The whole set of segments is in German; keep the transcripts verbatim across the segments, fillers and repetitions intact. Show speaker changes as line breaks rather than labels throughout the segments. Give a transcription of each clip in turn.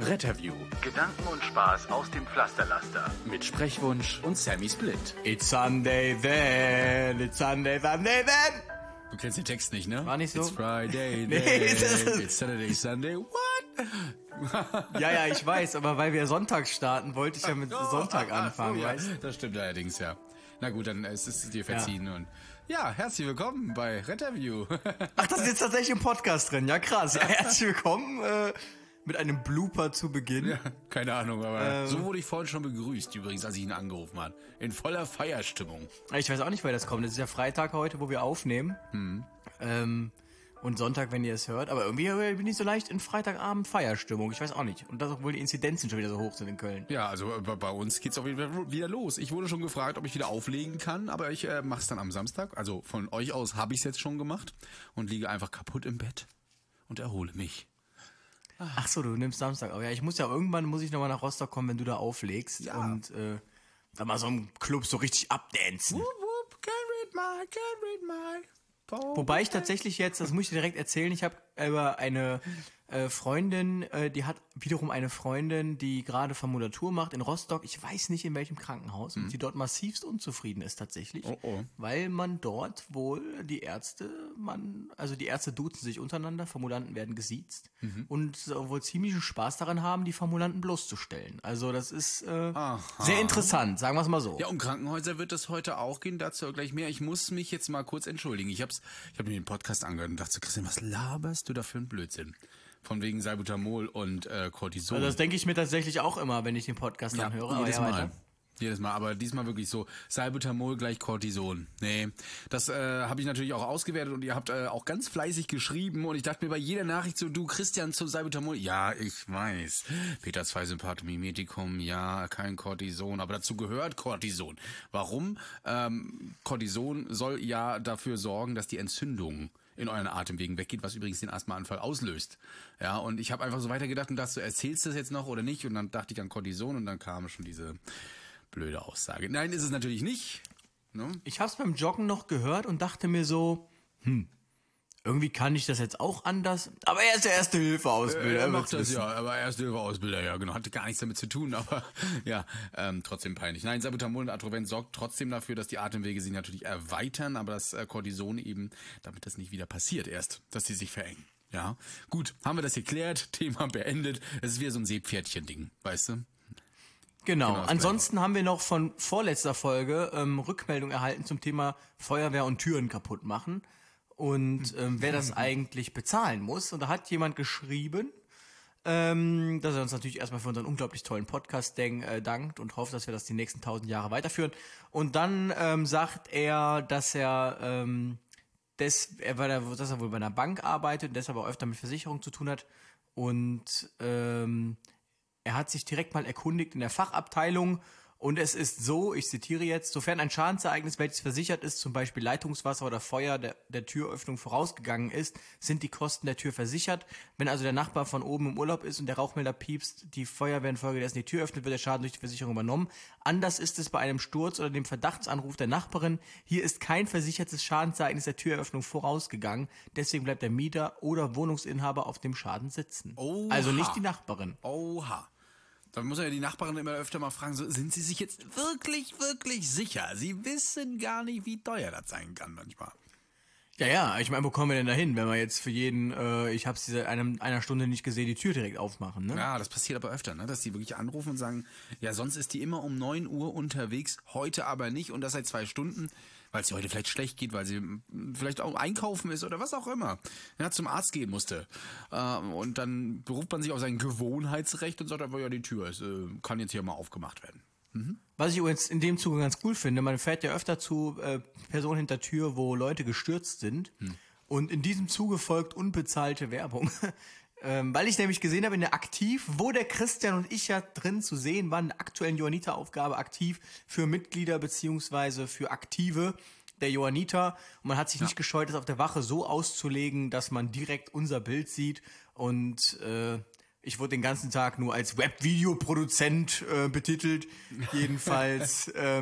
Retterview.
Gedanken und Spaß aus dem Pflasterlaster.
Mit Sprechwunsch und Sammy Split.
It's Sunday then, it's Sunday, Sunday then.
Du kennst den Text nicht, ne?
War nicht so?
It's Friday,
Nee,
then,
das ist-
it's Saturday, Sunday, what?
Ja, ja, ich weiß, aber weil wir Sonntag starten, wollte ich ja mit Sonntag anfangen,
Oh, ja.
weißt du?
Das stimmt allerdings, ja. Na gut, dann ist es dir verziehen. Und ja, herzlich willkommen bei Retterview.
Ach, das ist jetzt tatsächlich im Podcast drin, ja krass. Ja, herzlich willkommen äh, mit einem Blooper zu Beginn.
Ja, keine Ahnung, aber
Ähm.
so wurde ich vorhin schon begrüßt, übrigens, als ich ihn angerufen habe. In voller Feierstimmung.
Ich weiß auch nicht, woher das kommt. Das ist ja Freitag heute, wo wir aufnehmen.
Hm.
Ähm, und Sonntag, wenn ihr es hört. Aber irgendwie bin ich so leicht in Freitagabend Feierstimmung. Ich weiß auch nicht. Und das, obwohl die Inzidenzen schon wieder so hoch sind in Köln.
Ja, also äh, bei uns geht's auch wieder, wieder los. Ich wurde schon gefragt, ob ich wieder auflegen kann, aber ich äh, mache es dann am Samstag. Also von euch aus habe ich es jetzt schon gemacht und liege einfach kaputt im Bett und erhole mich.
Ach so, du nimmst Samstag. Aber ja, ich muss ja irgendwann, muss ich nochmal nach Rostock kommen, wenn du da auflegst.
Ja.
Und äh, dann mal so im Club so richtig abdancen.
Whoop, whoop, can't read my, can't read my phone.
Wobei ich tatsächlich jetzt, das muss ich dir direkt erzählen, ich habe über eine äh, Freundin, äh, die hat wiederum eine Freundin, die gerade Formulatur macht in Rostock. Ich weiß nicht in welchem Krankenhaus und die dort massivst unzufrieden ist tatsächlich,
Oh, oh.
weil man dort wohl die Ärzte, man, also die Ärzte duzen sich untereinander, Formulanten werden gesiezt und so wohl ziemlichen Spaß daran haben, die Formulanten bloßzustellen. Also das ist äh, sehr interessant, sagen wir es mal so.
Ja, um Krankenhäuser wird es heute auch gehen, dazu gleich mehr. Ich muss mich jetzt mal kurz entschuldigen. Ich hab's, ich habe mir den Podcast angehört und dachte so, Christian, was laberst du da für einen Blödsinn? Von wegen Salbutamol und äh, Cortison.
Also das denke ich mir tatsächlich auch immer, wenn ich den Podcast dann höre. Aber
jedes
ja,
Mal.
weiter.
Jedes Mal, aber diesmal wirklich so, Salbutamol gleich Cortison. Nee, das äh, habe ich natürlich auch ausgewertet und ihr habt äh, auch ganz fleißig geschrieben und ich dachte mir bei jeder Nachricht so, du Christian zum Salbutamol, ja, ich weiß, Peter zwei Sympathomimetikum, ja, kein Cortison, aber dazu gehört Cortison. Warum? Ähm, Cortison soll ja dafür sorgen, dass die Entzündung in euren Atemwegen weggeht, was übrigens den Asthmaanfall auslöst. Ja, und ich habe einfach so weitergedacht und dachte, so, erzählst du das jetzt noch oder nicht? Und dann dachte ich an Cortison und dann kam schon diese blöde Aussage. Nein, ist es natürlich nicht. Ne?
Ich habe es beim Joggen noch gehört und dachte mir so, hm, irgendwie kann ich das jetzt auch anders. Aber er ist der Erste-Hilfe-Ausbilder.
Er
er
macht
wird's
das
wissen.
ja, aber Erste-Hilfe-Ausbilder, ja genau, hatte gar nichts damit zu tun, aber ja, ähm, trotzdem peinlich. Nein, Salbutamol und Atrovent sorgt trotzdem dafür, dass die Atemwege sich natürlich erweitern, aber das äh, Cortison eben, damit das nicht wieder passiert erst, dass sie sich verengen. Ja, gut, haben wir das geklärt, Thema beendet. Es ist wieder so ein Seepferdchen-Ding, weißt du?
Genau.
Genau das
Ansonsten haben wir noch von vorletzter Folge ähm, Rückmeldung erhalten zum Thema Feuerwehr und Türen kaputt machen und ähm, wer das eigentlich bezahlen muss. Und da hat jemand geschrieben, ähm, dass er uns natürlich erstmal für unseren unglaublich tollen Podcast denk, äh, dankt und hofft, dass wir das die nächsten tausend Jahre weiterführen. Und dann ähm, sagt er, dass er, ähm, des, er war da, dass er wohl bei einer Bank arbeitet und deshalb auch öfter mit Versicherung zu tun hat. Und ähm, er hat sich direkt mal erkundigt in der Fachabteilung und es ist so, ich zitiere jetzt, sofern ein Schadensereignis, welches versichert ist, zum Beispiel Leitungswasser oder Feuer der, der Türöffnung vorausgegangen ist, sind die Kosten der Tür versichert. Wenn also der Nachbar von oben im Urlaub ist und der Rauchmelder piepst, die Feuerwehr infolgedessen die Tür öffnet, wird der Schaden durch die Versicherung übernommen. Anders ist es bei einem Sturz oder dem Verdachtsanruf der Nachbarin. Hier ist kein versichertes Schadensereignis der Türöffnung vorausgegangen. Deswegen bleibt der Mieter oder Wohnungsinhaber auf dem Schaden sitzen.
Oha.
Also nicht die Nachbarin.
Oha. Da muss man ja die Nachbarin immer öfter mal fragen, so, sind sie sich jetzt wirklich, wirklich sicher? Sie wissen gar nicht, wie teuer das sein kann manchmal.
Ja, ja, ich meine, wo kommen wir denn dahin, wenn wir jetzt für jeden, äh, ich habe es seit einem, einer Stunde nicht gesehen, die Tür direkt aufmachen, ne?
Ja, das passiert aber öfter, ne? Dass die wirklich anrufen und sagen, ja, sonst ist die immer um neun Uhr unterwegs, heute aber nicht und das seit zwei Stunden, weil es ihr heute vielleicht schlecht geht, weil sie m, vielleicht auch einkaufen ist oder was auch immer. Ja, zum Arzt gehen musste. Äh, und dann beruft man sich auf sein Gewohnheitsrecht und sagt einfach, ja, die Tür ist, äh, kann jetzt hier mal aufgemacht werden.
Was ich übrigens in dem Zuge ganz cool finde, man fährt ja öfter zu äh, Personen hinter Tür, wo Leute gestürzt sind. Hm. Und in diesem Zuge folgt unbezahlte Werbung. ähm, weil ich nämlich gesehen habe in der Aktiv, wo der Christian und ich ja drin zu sehen waren, in der aktuellen Johanniter-Aufgabe aktiv für Mitglieder beziehungsweise für Aktive der Johanniter. Und man hat sich
Ja.
nicht gescheut, das auf der Wache so auszulegen, dass man direkt unser Bild sieht. Und äh, ich wurde den ganzen Tag nur als Webvideoproduzent äh, betitelt. Jedenfalls ähm,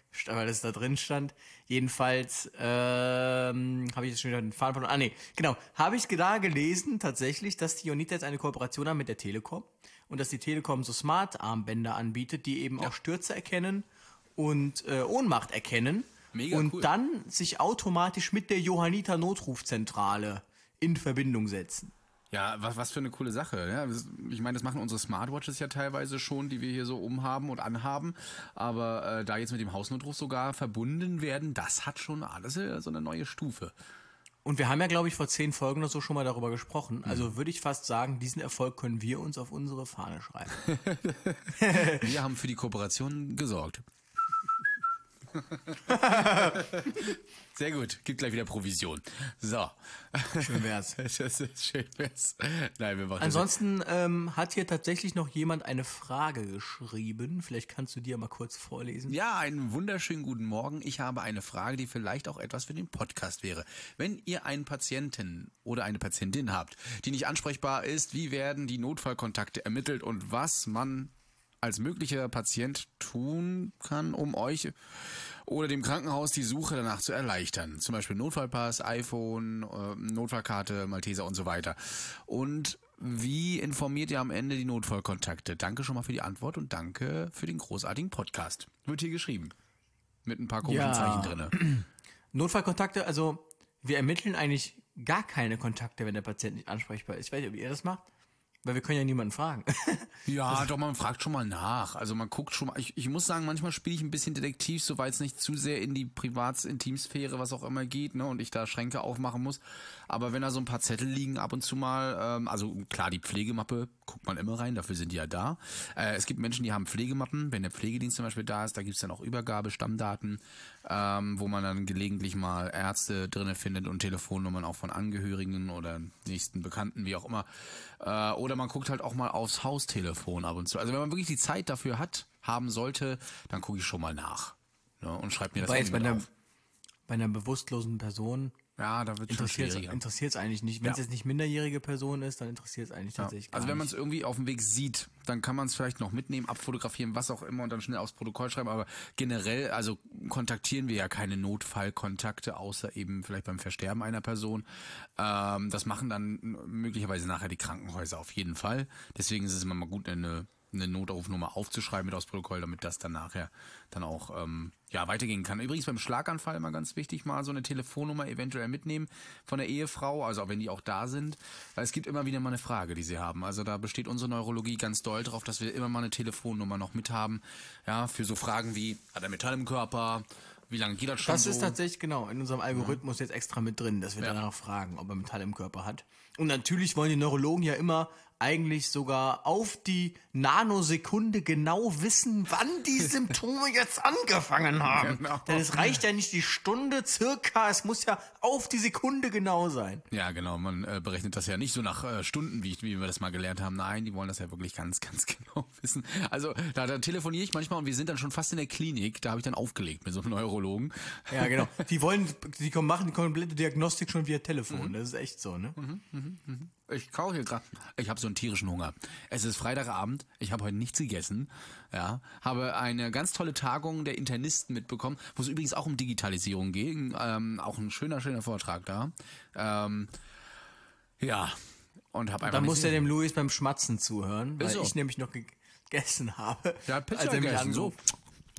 weil das da drin stand. Jedenfalls ähm, habe ich jetzt schon wieder den Faden verloren. Ah, nee, genau. Habe ich da gelesen, tatsächlich, dass die Jonita jetzt eine Kooperation haben mit der Telekom und dass die Telekom so Smart-Armbänder anbietet, die eben auch Stürze erkennen und äh, Ohnmacht erkennen.
Mega
und
cool.
dann sich automatisch mit der Johanniter Notrufzentrale in Verbindung setzen.
Ja, was, was für eine coole Sache. Ja, ich meine, das machen unsere Smartwatches ja teilweise schon, die wir hier so umhaben und anhaben. Aber äh, da jetzt mit dem Hausnotruf sogar verbunden werden, das hat schon alles äh, so eine neue Stufe.
Und wir haben ja, glaube ich, vor zehn Folgen oder so schon mal darüber gesprochen. Also würde ich fast sagen, diesen Erfolg können wir uns auf unsere Fahne schreiben.
Wir haben für die Kooperation gesorgt. Sehr gut, gibt gleich wieder Provision. So.
Schön wär's.
Das ist schön wär's. Nein, wir machen
Ansonsten ähm, hat hier tatsächlich noch jemand eine Frage geschrieben. Vielleicht kannst du die ja mal kurz vorlesen.
Ja, einen wunderschönen guten Morgen. Ich habe eine Frage, die vielleicht auch etwas für den Podcast wäre. Wenn ihr einen Patienten oder eine Patientin habt, die nicht ansprechbar ist, wie werden die Notfallkontakte ermittelt und was man als möglicher Patient tun kann, um euch oder dem Krankenhaus die Suche danach zu erleichtern. Zum Beispiel Notfallpass, iPhone, äh, Notfallkarte, Malteser und so weiter. Und wie informiert ihr am Ende die Notfallkontakte? Danke schon mal für die Antwort und danke für den großartigen Podcast. Wird hier geschrieben. Mit ein paar komischen
Ja.
Zeichen drinne.
Notfallkontakte, also wir ermitteln eigentlich gar keine Kontakte, wenn der Patient nicht ansprechbar ist. Ich weiß nicht, ob ihr das macht, weil wir können ja niemanden fragen.
Ja, doch, man fragt schon mal nach. Also man guckt schon mal. Ich, ich muss sagen, manchmal spiele ich ein bisschen Detektiv, soweit es nicht zu sehr in die Privats-Intimsphäre, was auch immer geht, ne, und ich da Schränke aufmachen muss. Aber wenn da so ein paar Zettel liegen ab und zu mal, ähm, also klar, die Pflegemappe guckt man immer rein, dafür sind die ja da. Äh, es gibt Menschen, die haben Pflegemappen, wenn der Pflegedienst zum Beispiel da ist, da gibt's dann auch Übergabe, Stammdaten, ähm, wo man dann gelegentlich mal Ärzte drinne findet und Telefonnummern auch von Angehörigen oder nächsten Bekannten, wie auch immer. Äh, oder man guckt halt auch mal aufs Haustelefon ab und zu. Also wenn man wirklich die Zeit dafür hat, haben sollte, dann gucke ich schon mal nach. Ne, und schreibe mir das
Wobei jetzt bei
irgendwie
einer,
auf.
bei einer bewusstlosen Person
Ja, da wird schon schwieriger.
interessiert es eigentlich nicht. Wenn es
Ja.
jetzt nicht minderjährige Person ist, dann interessiert es eigentlich
Ja.
tatsächlich gar
Also wenn man es
nicht.
irgendwie auf dem Weg sieht, dann kann man es vielleicht noch mitnehmen, abfotografieren, was auch immer und dann schnell aufs Protokoll schreiben. Aber generell, also kontaktieren wir ja keine Notfallkontakte, außer eben vielleicht beim Versterben einer Person. Ähm, das machen dann möglicherweise nachher die Krankenhäuser auf jeden Fall. Deswegen ist es immer mal gut, eine eine Notrufnummer aufzuschreiben mit aufs Protokoll, damit das dann nachher dann auch ähm, ja weitergehen kann. Übrigens beim Schlaganfall immer ganz wichtig, mal so eine Telefonnummer eventuell mitnehmen von der Ehefrau, also auch wenn die auch da sind. Weil es gibt immer wieder mal eine Frage, die sie haben. Also da besteht unsere Neurologie ganz doll drauf, dass wir immer mal eine Telefonnummer noch mit haben. Ja, für so Fragen wie, hat er Metall im Körper? Wie lange geht das schon
Das
so?
ist tatsächlich genau in unserem Algorithmus jetzt extra mit drin, dass wir
Ja.
danach fragen, ob er Metall im Körper hat. Und natürlich wollen die Neurologen ja immer eigentlich sogar auf die Nanosekunde genau wissen, wann die Symptome jetzt angefangen haben.
Genau.
Denn es reicht ja nicht die Stunde circa, es muss ja auf die Sekunde genau sein.
Ja, genau. Man äh, berechnet das ja nicht so nach äh, Stunden, wie, ich, wie wir das mal gelernt haben. Nein, die wollen das ja wirklich ganz, ganz genau wissen. Also da, da telefoniere ich manchmal und wir sind dann schon fast in der Klinik. Da habe ich dann aufgelegt mit so einem Neurologen.
Ja, genau. Die wollen, die kommen- machen die komplette Diagnostik schon via Telefon. Das ist echt so, ne?
Ich kaufe hier gerade. Ich habe so einen tierischen Hunger. Es ist Freitagabend. Ich habe heute nichts gegessen. Ja, habe eine ganz tolle Tagung der Internisten mitbekommen, wo es übrigens auch um Digitalisierung ging. Ähm, auch ein schöner, schöner Vortrag da. Ähm, ja, und habe einfach.
Da
nichts
muss er
gegessen.
dem Luis beim Schmatzen zuhören, weil
Ist so.
ich nämlich noch gegessen habe.
Der hat Pizza
als er mich
gegessen. So.
anruft.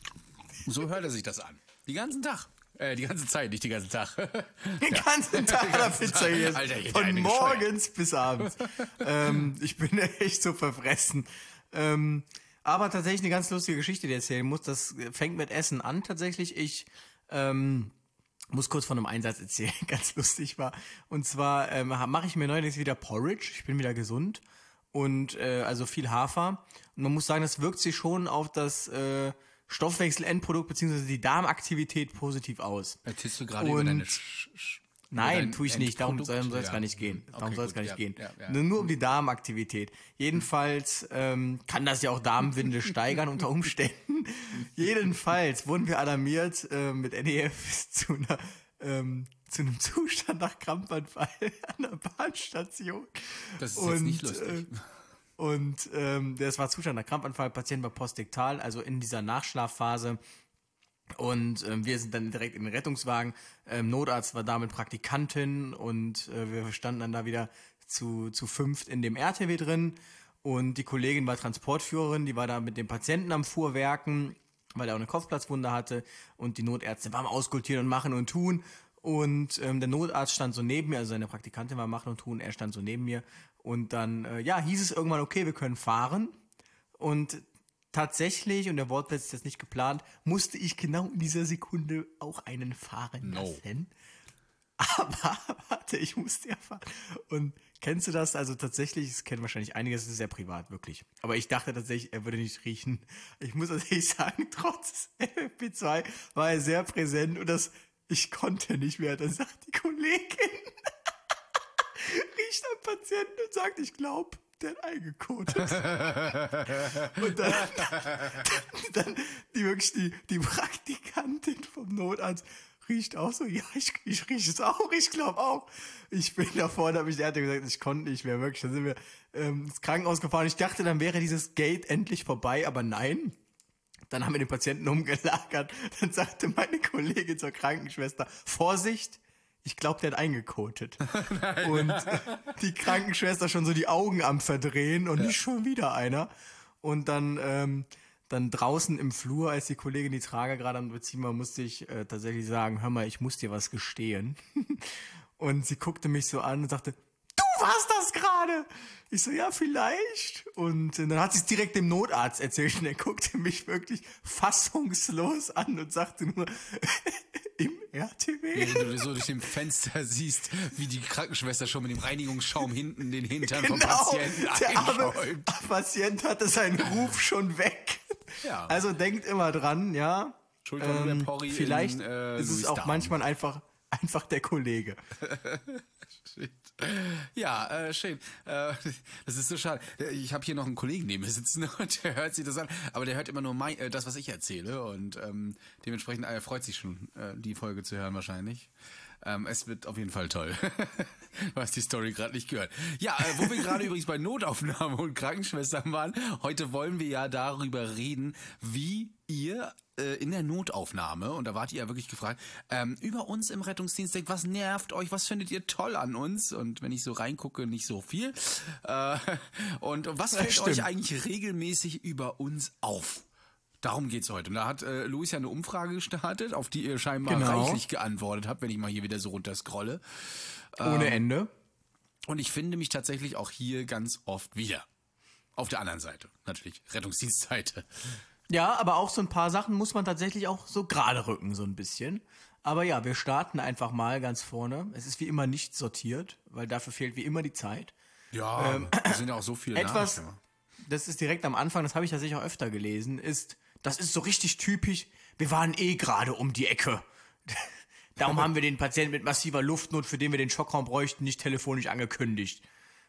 so hört er sich das an. Die ganzen Tag. Äh, die ganze Zeit, nicht den ganzen Tag.
Den ganzen Tag hat er Pizza gegessen.
Alter, ihr seid
Von
eine
morgens bis abends. ähm, ich bin echt so verfressen. Ähm, aber tatsächlich eine ganz lustige Geschichte, die ich erzählen muss. Das fängt mit Essen an tatsächlich. Ich ähm, muss kurz von einem Einsatz erzählen, ganz lustig war. Und zwar ähm, mache ich mir neulich wieder Porridge. Ich bin wieder gesund. Und äh, also viel Hafer. Und man muss sagen, das wirkt sich schon auf das äh, Stoffwechsel-Endprodukt bzw. die Darmaktivität positiv aus.
Erzählst du gerade
Und-
über deine Sch Sch
Nein,
dein
tue ich nicht. Darum soll
Endprodukt?
es
Ja.
gar nicht gehen. Darum
Okay,
soll es
gut,
gar nicht
ja,
gehen.
ja, ja.
Nur, nur um die Darmaktivität. Jedenfalls ähm, kann das ja auch Darmwinde steigern unter Umständen. Jedenfalls wurden wir alarmiert äh, mit N E F zu einer ähm, zu einem Zustand nach Krampfanfall an der Bahnstation.
Das ist jetzt nicht lustig.
Äh, und ähm, das war Zustand nach Krampfanfall, Patient war postiktal, also in dieser Nachschlafphase Und ähm, wir sind dann direkt in den Rettungswagen. Ähm, Notarzt war da mit Praktikantin und äh, wir standen dann da wieder zu, zu fünft in dem R T W drin. Und die Kollegin war Transportführerin, die war da mit dem Patienten am Fuhrwerken, weil er auch eine Kopfplatzwunde hatte. Und die Notärzte waren am Auskultieren und machen und tun. Und ähm, der Notarzt stand so neben mir, also seine Praktikantin war machen und tun, er stand so neben mir. Und dann, äh, ja, hieß es irgendwann, okay, wir können fahren. Und tatsächlich, und der Wortwitz ist jetzt nicht geplant, musste ich genau in dieser Sekunde auch einen fahren
No.
lassen. Aber, warte, ich musste ja fahren. Und kennst du das? Also tatsächlich, das kennen wahrscheinlich einige, das ist sehr privat, wirklich. Aber ich dachte tatsächlich, er würde nicht riechen. Ich muss tatsächlich sagen, trotz F F P zwei war er sehr präsent und das, ich konnte nicht mehr. Dann sagt die Kollegin, riecht am Patienten und sagt, ich glaube, der hat eingekotet. Und dann, dann, dann die wirklich die, die Praktikantin vom Notarzt riecht auch so, ja, ich, ich rieche es auch, ich glaube auch. Ich bin da vorne, habe ich der hat gesagt, ich konnte nicht mehr, wirklich. Dann sind wir ähm, ins Krankenhaus gefahren. Ich dachte, dann wäre dieses Gate endlich vorbei, aber nein. Dann haben wir den Patienten umgelagert. Dann sagte meine Kollegin zur Krankenschwester, Vorsicht, ich glaube, der hat eingekotet. Und die Krankenschwester schon so die Augen am Verdrehen und ja. Nicht schon wieder einer. Und dann, ähm, dann draußen im Flur, als die Kollegin die Trage gerade am Beziehen war, musste ich äh, tatsächlich sagen, hör mal, ich muss dir was gestehen. Und sie guckte mich so an und sagte, du warst das gerade! Ich so, ja, vielleicht. Und dann hat sie es direkt dem Notarzt erzählt und er guckte mich wirklich fassungslos an und sagte nur, im R T W?
Während du so durch dem Fenster siehst, wie die Krankenschwester schon mit dem Reinigungsschaum hinten den Hintern
genau,
vom Patienten
der arme
einschäumt.
Patient hatte seinen Ruf schon weg.
Ja.
Also denkt immer dran, ja.
Schuld war nur
Ähm,
der Porri
vielleicht
in, äh,
ist es
Louis
auch
Darm.
manchmal einfach, einfach der Kollege.
Shit. Ja, äh, schön. Äh, das ist so schade. Ich habe hier noch einen Kollegen neben mir sitzen und der hört sich das an, aber der hört immer nur mein, äh, das, was ich erzähle und ähm, dementsprechend äh, freut sich schon, äh, die Folge zu hören wahrscheinlich. Ähm, es wird auf jeden Fall toll. Du hast die Story gerade nicht gehört. Ja, äh, wo wir gerade übrigens bei Notaufnahme und Krankenschwestern waren, heute wollen wir ja darüber reden, wie ihr äh, in der Notaufnahme, und da wart ihr ja wirklich gefragt, ähm, über uns im Rettungsdienst denkt, was nervt euch, was findet ihr toll an uns? Und wenn ich so reingucke, nicht so viel. Äh, und was fällt
stimmt.
euch eigentlich regelmäßig über uns auf? Darum geht's heute. Und da hat äh, Luis ja eine Umfrage gestartet, auf die ihr scheinbar
Genau.
reichlich geantwortet habt, wenn ich mal hier wieder so runter scrolle.
Ohne Ende.
Und ich finde mich tatsächlich auch hier ganz oft wieder. Auf der anderen Seite, natürlich, Rettungsdienstseite.
Ja, aber auch so ein paar Sachen muss man tatsächlich auch so gerade rücken, so ein bisschen. Aber ja, wir starten einfach mal ganz vorne. Es ist wie immer nicht sortiert, weil dafür fehlt wie immer die Zeit.
Ja, ähm, da sind ja auch so viele
Etwas,
Nachrichten.
das ist direkt am Anfang, das habe ich tatsächlich auch öfter gelesen, ist, das ist so richtig typisch, wir waren eh gerade um die Ecke. Darum haben wir den Patienten mit massiver Luftnot, für den wir den Schockraum bräuchten, nicht telefonisch angekündigt.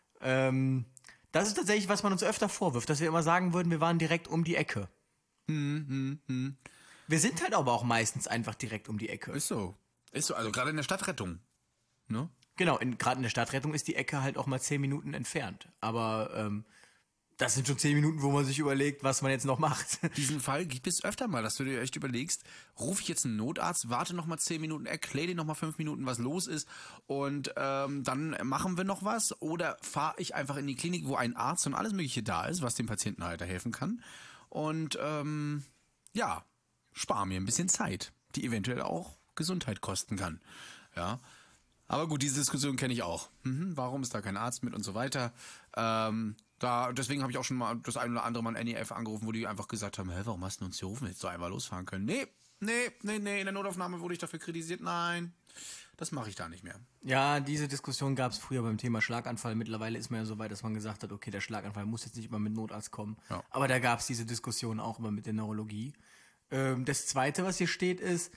Ähm, das ist tatsächlich, was man uns öfter vorwirft, dass wir immer sagen würden, wir waren direkt um die Ecke.
Hm, hm, hm.
Wir sind halt aber auch meistens einfach direkt um die Ecke.
Ist so. Ist so, also gerade in der Stadtrettung. Ne?
Genau, in, gerade in der Stadtrettung ist die Ecke halt auch mal zehn Minuten entfernt. Aber ähm, das sind schon zehn Minuten, wo man sich überlegt, was man jetzt noch macht.
Diesen Fall gibt es öfter mal, dass du dir echt überlegst, rufe ich jetzt einen Notarzt, warte noch mal zehn Minuten, erkläre dir noch mal fünf Minuten, was los ist und ähm, dann machen wir noch was oder fahre ich einfach in die Klinik, wo ein Arzt und alles mögliche da ist, was dem Patienten halt helfen kann und ähm, ja, spare mir ein bisschen Zeit, die eventuell auch Gesundheit kosten kann. Ja, aber gut, diese Diskussion kenne ich auch. Mhm, warum ist da kein Arzt mit und so weiter? Ähm, da, deswegen habe ich auch schon mal das ein oder andere Mal ein N E F angerufen, wo die einfach gesagt haben, hä, warum hast du uns hier gerufen, jetzt so einmal losfahren können? Nee, nee, nee, nee, in der Notaufnahme wurde ich dafür kritisiert. Nein, das mache ich da nicht mehr.
Ja, diese Diskussion gab es früher beim Thema Schlaganfall. Mittlerweile ist man ja so weit, dass man gesagt hat, okay, der Schlaganfall muss jetzt nicht immer mit Notarzt kommen.
Ja.
Aber da gab es diese Diskussion auch immer mit der Neurologie. Ähm, das Zweite, was hier steht, ist,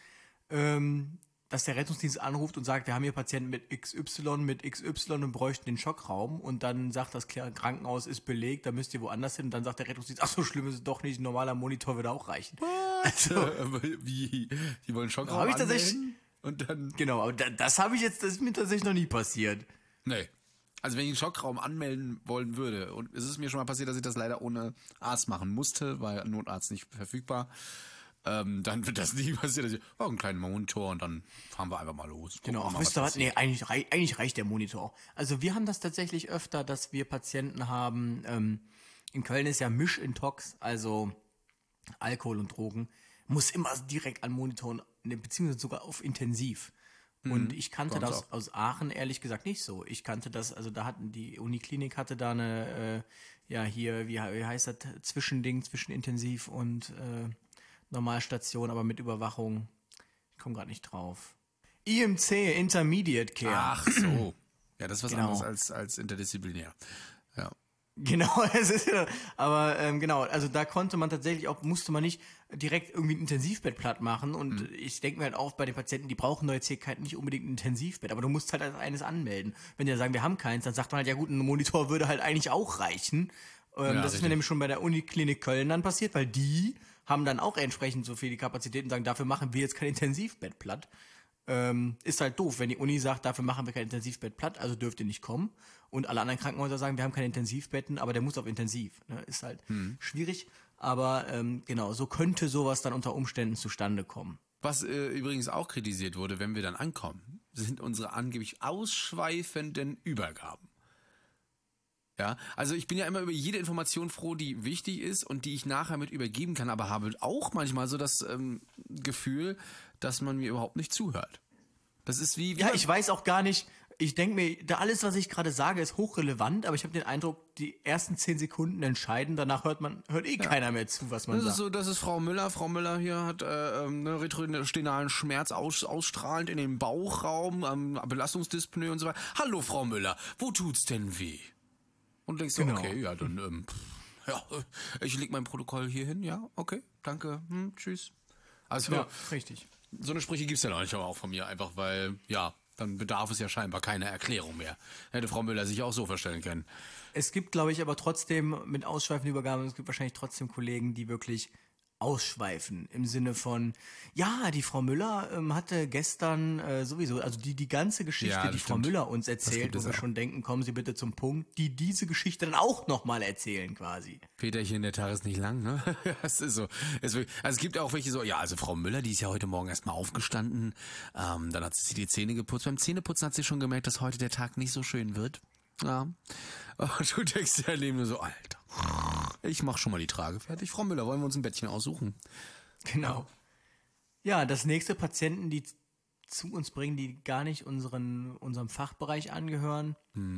ähm, dass der Rettungsdienst anruft und sagt, wir haben hier Patienten mit X Y, mit X Y und bräuchten den Schockraum. Und dann sagt das Krankenhaus, ist belegt, da müsst ihr woanders hin. Und dann sagt der Rettungsdienst, ach so schlimm ist es doch nicht, ein normaler Monitor würde auch reichen.
Also, wie? Die wollen Schockraum
Hab ich tatsächlich-
anmelden? Und dann...
Genau, aber da, das habe ich jetzt, das ist mir tatsächlich noch nie passiert.
Nee. Also wenn ich einen Schockraum anmelden wollen würde, und es ist mir schon mal passiert, dass ich das leider ohne Arzt machen musste, weil ein Notarzt nicht verfügbar. ähm, dann wird das nie passieren. Dass ich, oh, einen kleinen Monitor und dann fahren wir einfach mal los. Gucken
Genau,
wir mal,
wisst ihr was?
passiert.
Nee, eigentlich, rei- eigentlich reicht der Monitor auch. Also wir haben das tatsächlich öfter, dass wir Patienten haben, ähm, in Köln ist ja Mischintox, also Alkohol und Drogen, muss immer direkt an Monitor, ne, beziehungsweise sogar auf Intensiv. Und ich kannte
bei uns
das aus Aachen ehrlich gesagt nicht so. Ich kannte das, also da hatten die Uniklinik hatte da eine, äh, ja hier, wie, wie heißt das, Zwischending zwischen Intensiv und äh, Normalstation, aber mit Überwachung. Ich komme gerade nicht drauf. I M C, Intermediate Care.
Ach so. Ja, das ist was
Genau.
anderes als, als interdisziplinär. Ja.
Genau, es ist ja, aber ähm, genau, also da konnte man tatsächlich auch, musste man nicht direkt irgendwie ein Intensivbett platt machen und
Mhm.
ich denke mir halt auch bei den Patienten, die brauchen doch jetzt hier kein, nicht unbedingt ein Intensivbett, aber du musst halt als eines anmelden. Wenn die dann sagen, wir haben keins, dann sagt man halt, ja gut, ein Monitor würde halt eigentlich auch reichen. Ähm,
Ja,
das ist
richtig.
mir nämlich schon bei der Uniklinik Köln dann passiert, weil die haben dann auch entsprechend so viel die Kapazitäten und sagen, dafür machen wir jetzt kein Intensivbett platt. Ähm, ist halt doof, wenn die Uni sagt, dafür machen wir kein Intensivbett platt, also dürft ihr nicht kommen. Und alle anderen Krankenhäuser sagen, wir haben keine Intensivbetten, aber der muss auf Intensiv. Ne? Ist halt schwierig, aber ähm, genau, so könnte sowas dann unter Umständen zustande kommen.
Was äh, übrigens auch kritisiert wurde, wenn wir dann ankommen, sind unsere angeblich ausschweifenden Übergaben. Ja, also ich bin ja immer über jede Information froh, die wichtig ist und die ich nachher mit übergeben kann, aber habe auch manchmal so das ähm, Gefühl, dass man mir überhaupt nicht zuhört. Das ist wie... wie
Ja,
man-
ich weiß auch gar nicht, ich denke mir, da alles, was ich gerade sage, ist hochrelevant, aber ich habe den Eindruck, die ersten zehn Sekunden entscheiden, danach hört man, hört eh keiner mehr zu, was man
Das ist
sagt.
so, das ist Frau Müller. Frau Müller hier hat äh, ähm, ne, retrostenalen Schmerz aus, ausstrahlend in den Bauchraum, ähm, Belastungsdyspnoe und so weiter. Hallo Frau Müller, wo tut's denn weh? Und denkst du,
Genau.
okay, ja, dann, ähm, pff, ja, äh, ich leg mein Protokoll hier hin, ja, okay, danke, hm, tschüss. Also,
Ja, richtig.
so eine Sprüche gibt's ja noch nicht, aber auch von mir, einfach weil, ja, dann bedarf es ja scheinbar keiner Erklärung mehr. Hätte Frau Müller sich auch so verstellen können.
Es gibt, glaube ich, aber trotzdem mit ausschweifenden Übergaben, es gibt wahrscheinlich trotzdem Kollegen, die wirklich ausschweifen im Sinne von, ja, die Frau Müller ähm, hatte gestern äh, sowieso, also die die ganze Geschichte,
Ja,
die
das
Frau
stimmt.
Müller uns
Das
erzählt,
gibt
wo
es
wir
auch.
schon denken, kommen Sie bitte zum Punkt, die diese Geschichte dann auch nochmal erzählen quasi.
Peterchen, der Tag ist nicht lang, ne? Das ist so. Es wird- Also es gibt auch welche so, ja, also Frau Müller, die ist ja heute Morgen erstmal aufgestanden, ähm, dann hat sie sich die Zähne geputzt. Beim Zähneputzen hat sie schon gemerkt, dass heute der Tag nicht so schön wird. Ja. Und du denkst dir daneben nur so, Alter, ich mach schon mal die Trage fertig. Frau Müller, wollen wir uns ein Bettchen aussuchen?
Genau. Ja, das nächste Patienten, die zu uns bringen, die gar nicht unseren, unserem Fachbereich angehören.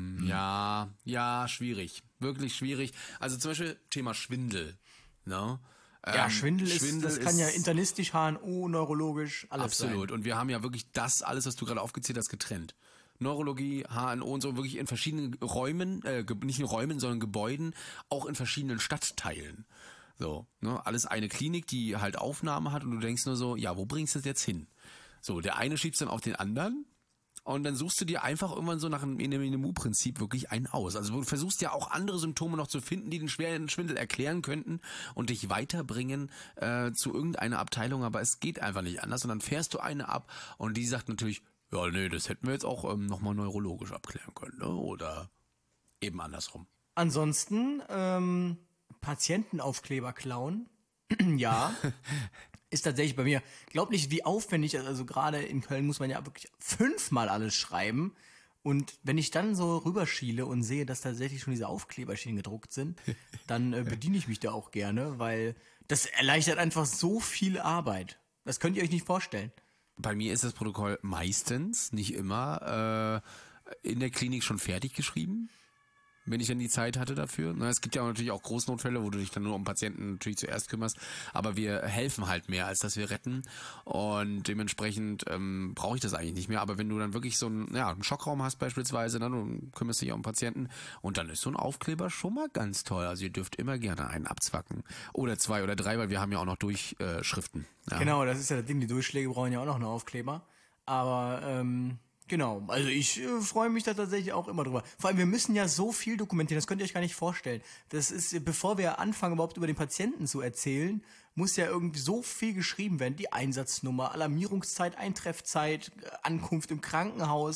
Ja, ja, schwierig. Wirklich schwierig. Also zum Beispiel Thema Schwindel. Ne?
Ja,
Ähm,
Schwindel ist,
Schwindel
das kann ja
ist-
internistisch, H N O, neurologisch, alles
Absolut. Und wir haben ja wirklich das alles, was du gerade aufgezählt hast, getrennt. Neurologie, H N O und so, wirklich in verschiedenen Räumen, äh, ge- nicht nur Räumen, sondern Gebäuden, auch in verschiedenen Stadtteilen. So, ne? Alles eine Klinik, die halt Aufnahme hat und du denkst nur so, ja, wo bringst du das jetzt hin? So, der eine schiebst dann auf den anderen und dann suchst du dir einfach irgendwann so nach einem N M U-Prinzip wirklich einen aus. Also du versuchst ja auch andere Symptome noch zu finden, die den schweren Schwindel erklären könnten und dich weiterbringen äh, zu irgendeiner Abteilung, aber es geht einfach nicht anders. Und dann fährst du eine ab und die sagt natürlich, ja, nee, das hätten wir jetzt auch ähm, nochmal neurologisch abklären können, ne? Oder eben andersrum.
Ansonsten, ähm, Patientenaufkleber klauen, ja, ist tatsächlich bei mir, glaub nicht, wie aufwendig, also gerade in Köln muss man ja wirklich fünfmal alles schreiben. Und wenn ich dann so rüberschiele und sehe, dass tatsächlich schon diese Aufkleberschienen gedruckt sind, dann äh, bediene ich mich da auch gerne, weil das erleichtert einfach so viel Arbeit. Das könnt ihr euch nicht vorstellen.
Bei mir ist das Protokoll meistens, nicht immer, äh, in der Klinik schon fertig geschrieben, wenn ich dann die Zeit hatte dafür. Na, es gibt ja natürlich auch Großnotfälle, wo du dich dann nur um Patienten natürlich zuerst kümmerst, aber wir helfen halt mehr, als dass wir retten und dementsprechend ähm, brauche ich das eigentlich nicht mehr. Aber wenn du dann wirklich so einen, ja, einen Schockraum hast beispielsweise, dann du kümmerst dich ja um Patienten und dann ist so ein Aufkleber schon mal ganz toll. Also ihr dürft immer gerne einen abzwacken oder zwei oder drei, weil wir haben ja auch noch Durchschriften. Ja.
Genau, das ist ja das Ding, die Durchschläge brauchen ja auch noch einen Aufkleber. Aber, ähm, genau, also ich äh, freue mich da tatsächlich auch immer drüber. Vor allem, wir müssen ja so viel dokumentieren, das könnt ihr euch gar nicht vorstellen. Das ist, äh, bevor wir anfangen, überhaupt über den Patienten zu erzählen, muss ja irgendwie so viel geschrieben werden. Die Einsatznummer, Alarmierungszeit, Eintreffzeit, äh, Ankunft im Krankenhaus,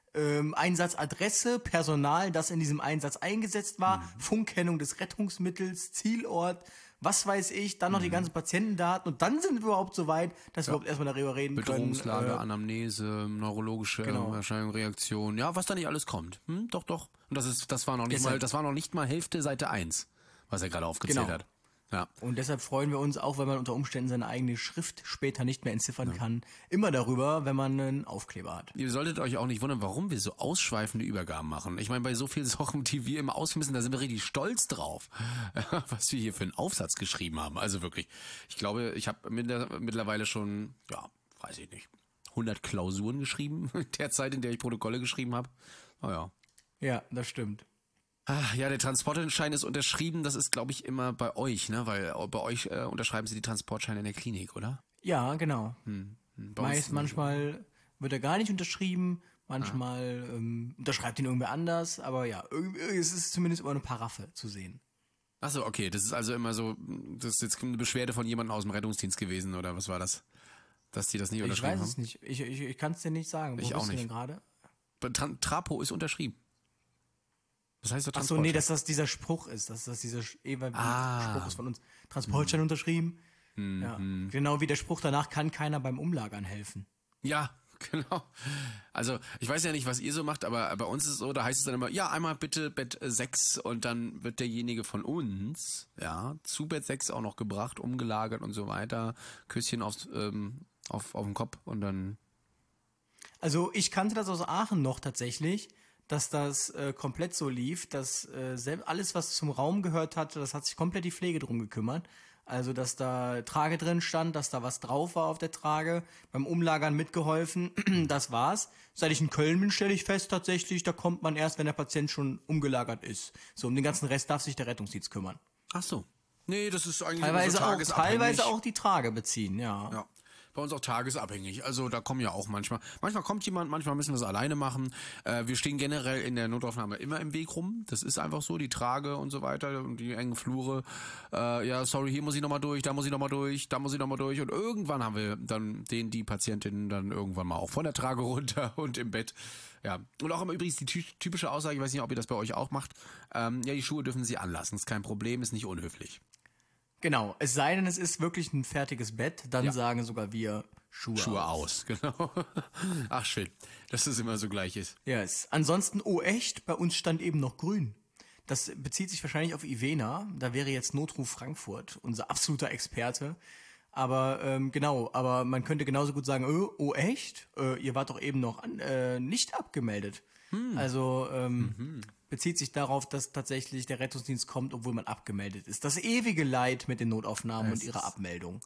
ähm, Einsatzadresse, Personal, das in diesem Einsatz eingesetzt war, mhm. Funkkennung des Rettungsmittels, Zielort, was weiß ich, dann noch mhm. die ganzen Patientendaten und dann sind wir überhaupt so weit, dass ja. wir überhaupt erstmal darüber reden
Bedrohungslage,
können. Äh,
Anamnese, neurologische
genau.
Erscheinung, Reaktion, ja, was da nicht alles kommt. Hm, doch, doch. Und das ist, das war noch nicht
Deshalb.
mal, das war noch nicht mal Hälfte Seite eins, was er gerade aufgezählt
Genau.
hat. Ja.
Und deshalb freuen wir uns, auch wenn man unter Umständen seine eigene Schrift später nicht mehr entziffern ja. kann, immer darüber, wenn man einen Aufkleber hat.
Ihr solltet euch auch nicht wundern, warum wir so ausschweifende Übergaben machen. Ich meine, bei so vielen Sachen, die wir immer ausführen müssen, da sind wir richtig stolz drauf, was wir hier für einen Aufsatz geschrieben haben. Also wirklich, ich glaube, ich habe mittlerweile schon, ja, weiß ich nicht, hundert Klausuren geschrieben, in der Zeit, in der ich Protokolle geschrieben habe. Oh ja.
Ja, das stimmt.
Ah, ja, der Transportschein ist unterschrieben, das ist, glaube ich, immer bei euch, ne? Weil bei euch äh, unterschreiben sie die Transportscheine in der Klinik, oder?
Ja, genau.
Hm. Hm.
Meist, manchmal wird er gar nicht unterschrieben, manchmal ah. ähm, unterschreibt ihn irgendwer anders, aber ja, es ist zumindest immer eine Paraffe zu sehen.
Achso, okay, das ist also immer so, das ist jetzt eine Beschwerde von jemandem aus dem Rettungsdienst gewesen, oder was war das? Dass die das nicht unterschrieben haben?
Ich weiß es haben? nicht, ich, ich, ich kann es dir nicht sagen. Wo
ich auch
bist
nicht.
du denn gerade?
Tra- Trapo ist unterschrieben. Das heißt doch
Ach so, nee, dass das dieser Spruch ist, dass das dieser ewige
ah.
Spruch ist von uns. Transportschein hm. unterschrieben.
Hm,
ja.
hm.
Genau wie der Spruch danach, kann keiner beim Umlagern helfen.
Ja, genau. Also ich weiß ja nicht, was ihr so macht, aber bei uns ist es so, da heißt es dann immer, ja, einmal bitte Bett sechs und dann wird derjenige von uns, ja, zu Bett sechs auch noch gebracht, umgelagert und so weiter, Küsschen aufs, ähm, auf, auf den Kopf und dann...
Also ich kannte das aus Aachen noch tatsächlich, dass das äh, komplett so lief, dass äh, selbst alles, was zum Raum gehört hatte, das hat sich komplett die Pflege drum gekümmert. Also, dass da Trage drin stand, dass da was drauf war auf der Trage, beim Umlagern mitgeholfen, das war's. Seit ich in Köln bin, stelle ich fest, tatsächlich, da kommt man erst, wenn der Patient schon umgelagert ist. So, um den ganzen Rest darf sich der Rettungsdienst kümmern.
Ach so. Nee, das ist eigentlich
teilweise
so
auch Teilweise auch die Trage beziehen, ja.
Ja. Bei uns auch tagesabhängig. Also da kommen ja auch manchmal, manchmal kommt jemand, manchmal müssen wir es alleine machen. Äh, wir stehen generell in der Notaufnahme immer im Weg rum. Das ist einfach so, die Trage und so weiter und die engen Flure. Äh, ja, sorry, hier muss ich nochmal durch, da muss ich nochmal durch, da muss ich nochmal durch. Und irgendwann haben wir dann den, die Patientin dann irgendwann mal auch von der Trage runter und im Bett. Ja, und auch immer übrigens die ty- typische Aussage, ich weiß nicht, ob ihr das bei euch auch macht. Ähm, ja, die Schuhe dürfen sie anlassen, ist kein Problem, ist nicht unhöflich.
Genau, es sei denn, es ist wirklich ein fertiges Bett, dann
Ja.
sagen sogar wir Schuhe,
Schuhe
aus.
aus, genau. Ach schön, dass das immer so gleich ist.
Yes. Ansonsten, oh echt, bei uns stand eben noch grün. Das bezieht sich wahrscheinlich auf Ivena, da wäre jetzt Notruf Frankfurt, unser absoluter Experte. Aber ähm, genau, aber man könnte genauso gut sagen, oh, oh echt, äh, ihr wart doch eben noch an, äh, nicht abgemeldet. Hm. Also ähm, mhm. bezieht sich darauf, dass tatsächlich der Rettungsdienst kommt, obwohl man abgemeldet ist. Das ewige Leid mit den Notaufnahmen
es
und ihrer Abmeldung.